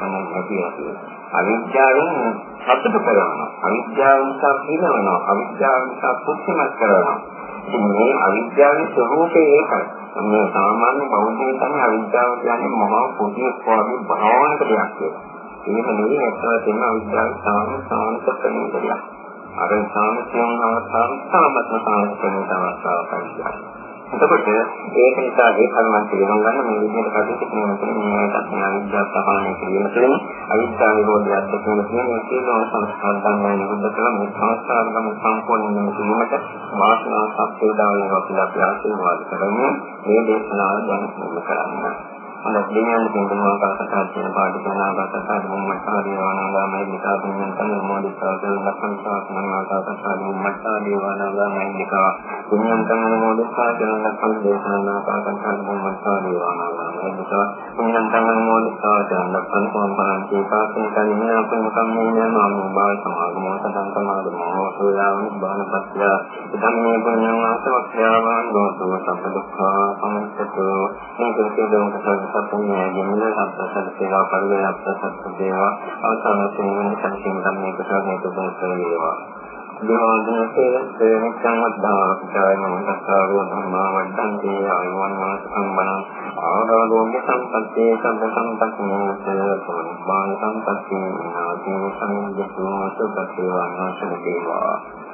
හැකියි. අවිද්‍යාවෙන් සතුට කරනවා. අවිද්‍යාව නිසා පිළිවෙනවා. අවිද්‍යාව නිසා පුච්චමත් කරනවා. මේ අවිද්‍යාවේ ස්වરૂපය ඒකයි. මේ සාමාන්‍ය බෞද්ධයන් තමයි අවිද්‍යාව කියන්නේ මහා පොඩි ස්වභාවී භාවනික දෙයක් කියලා. ඒක නෙවෙයි ඇත්තට තියෙන අවිද්‍යාව සාමාන්‍ය කරන දෙයක්. අර සාමයෙන් අවස්ථාවක් සාමත්ම සාමයෙන් අවස්ථාවක් කියලා. එතකොට ඒක නිසා ඒ කර්මන්ත තේරුම් ගන්න මේ විදිහට කටයුතු කිරීම මේකට අවිද්‍යාව සහාය කිරීම තුළින් අවිද්‍යාව නිරෝධයක් දක්වන මේ සියලුම සංස්කාර ධර්මයන් නිරුද්ධ කරලා මේ සංස්කාර ධර්ම සම්පූර්ණයෙන්ම කිරීමට වාසනාවක් වේදාවලින් අපි ආශිර්වාද කරමු. මේ දේශනාව දැන් කරන්න. අනදිනයන් දෙන්නවා කාටද කියන පාඩි කරනවා මොම්මත්තාදී වනාගාමයි විකාපුණන් තන මොදිස්සාවල ලක්ෂණ සාකච්ඡාදී මොම්මත්තාදී වනාගාමයි විකා පුණ්‍යන් තන මොදිස්සා කියන ලක්ෂණ දේශනා කාටද මොම්මත්තාදී වනාගාමයි විකා පුණ්‍යන් තන මොදිස්සා කියන ලක්ෂණ සම්පන්නී කාකේ කලින අපේ කම්මේ නාම බාල සමාගම සදන් සමාගම සෝයාවනි බානපත්‍ය ධම්මේ පුණ්‍යං ආසවක්ඛ්‍යාවාන් දෝසෝ සම්පදුක්ඛා සමුච්චතෝ මේ කේදෝක සත්‍යයේ ගෙමිල අපසත් සේවා පරිවර්තන අපසත් දේවා අවසාන සේවන සංකීර්ණ ධර්මයේ ප්‍රසාරණය කරනවා. විහාරයේ ප්‍රේමසංවද්දාචාරය මනසාරෝ ධර්මා වඩන්ති ආයවන්නා සම්බන ආරෝග්‍ය සම්පත්තේ සම්ප සම්පත්තියේ සෝනිබාන සම්පත්තියේ නාදී සම්යතු සුඛේවා නාශනේවා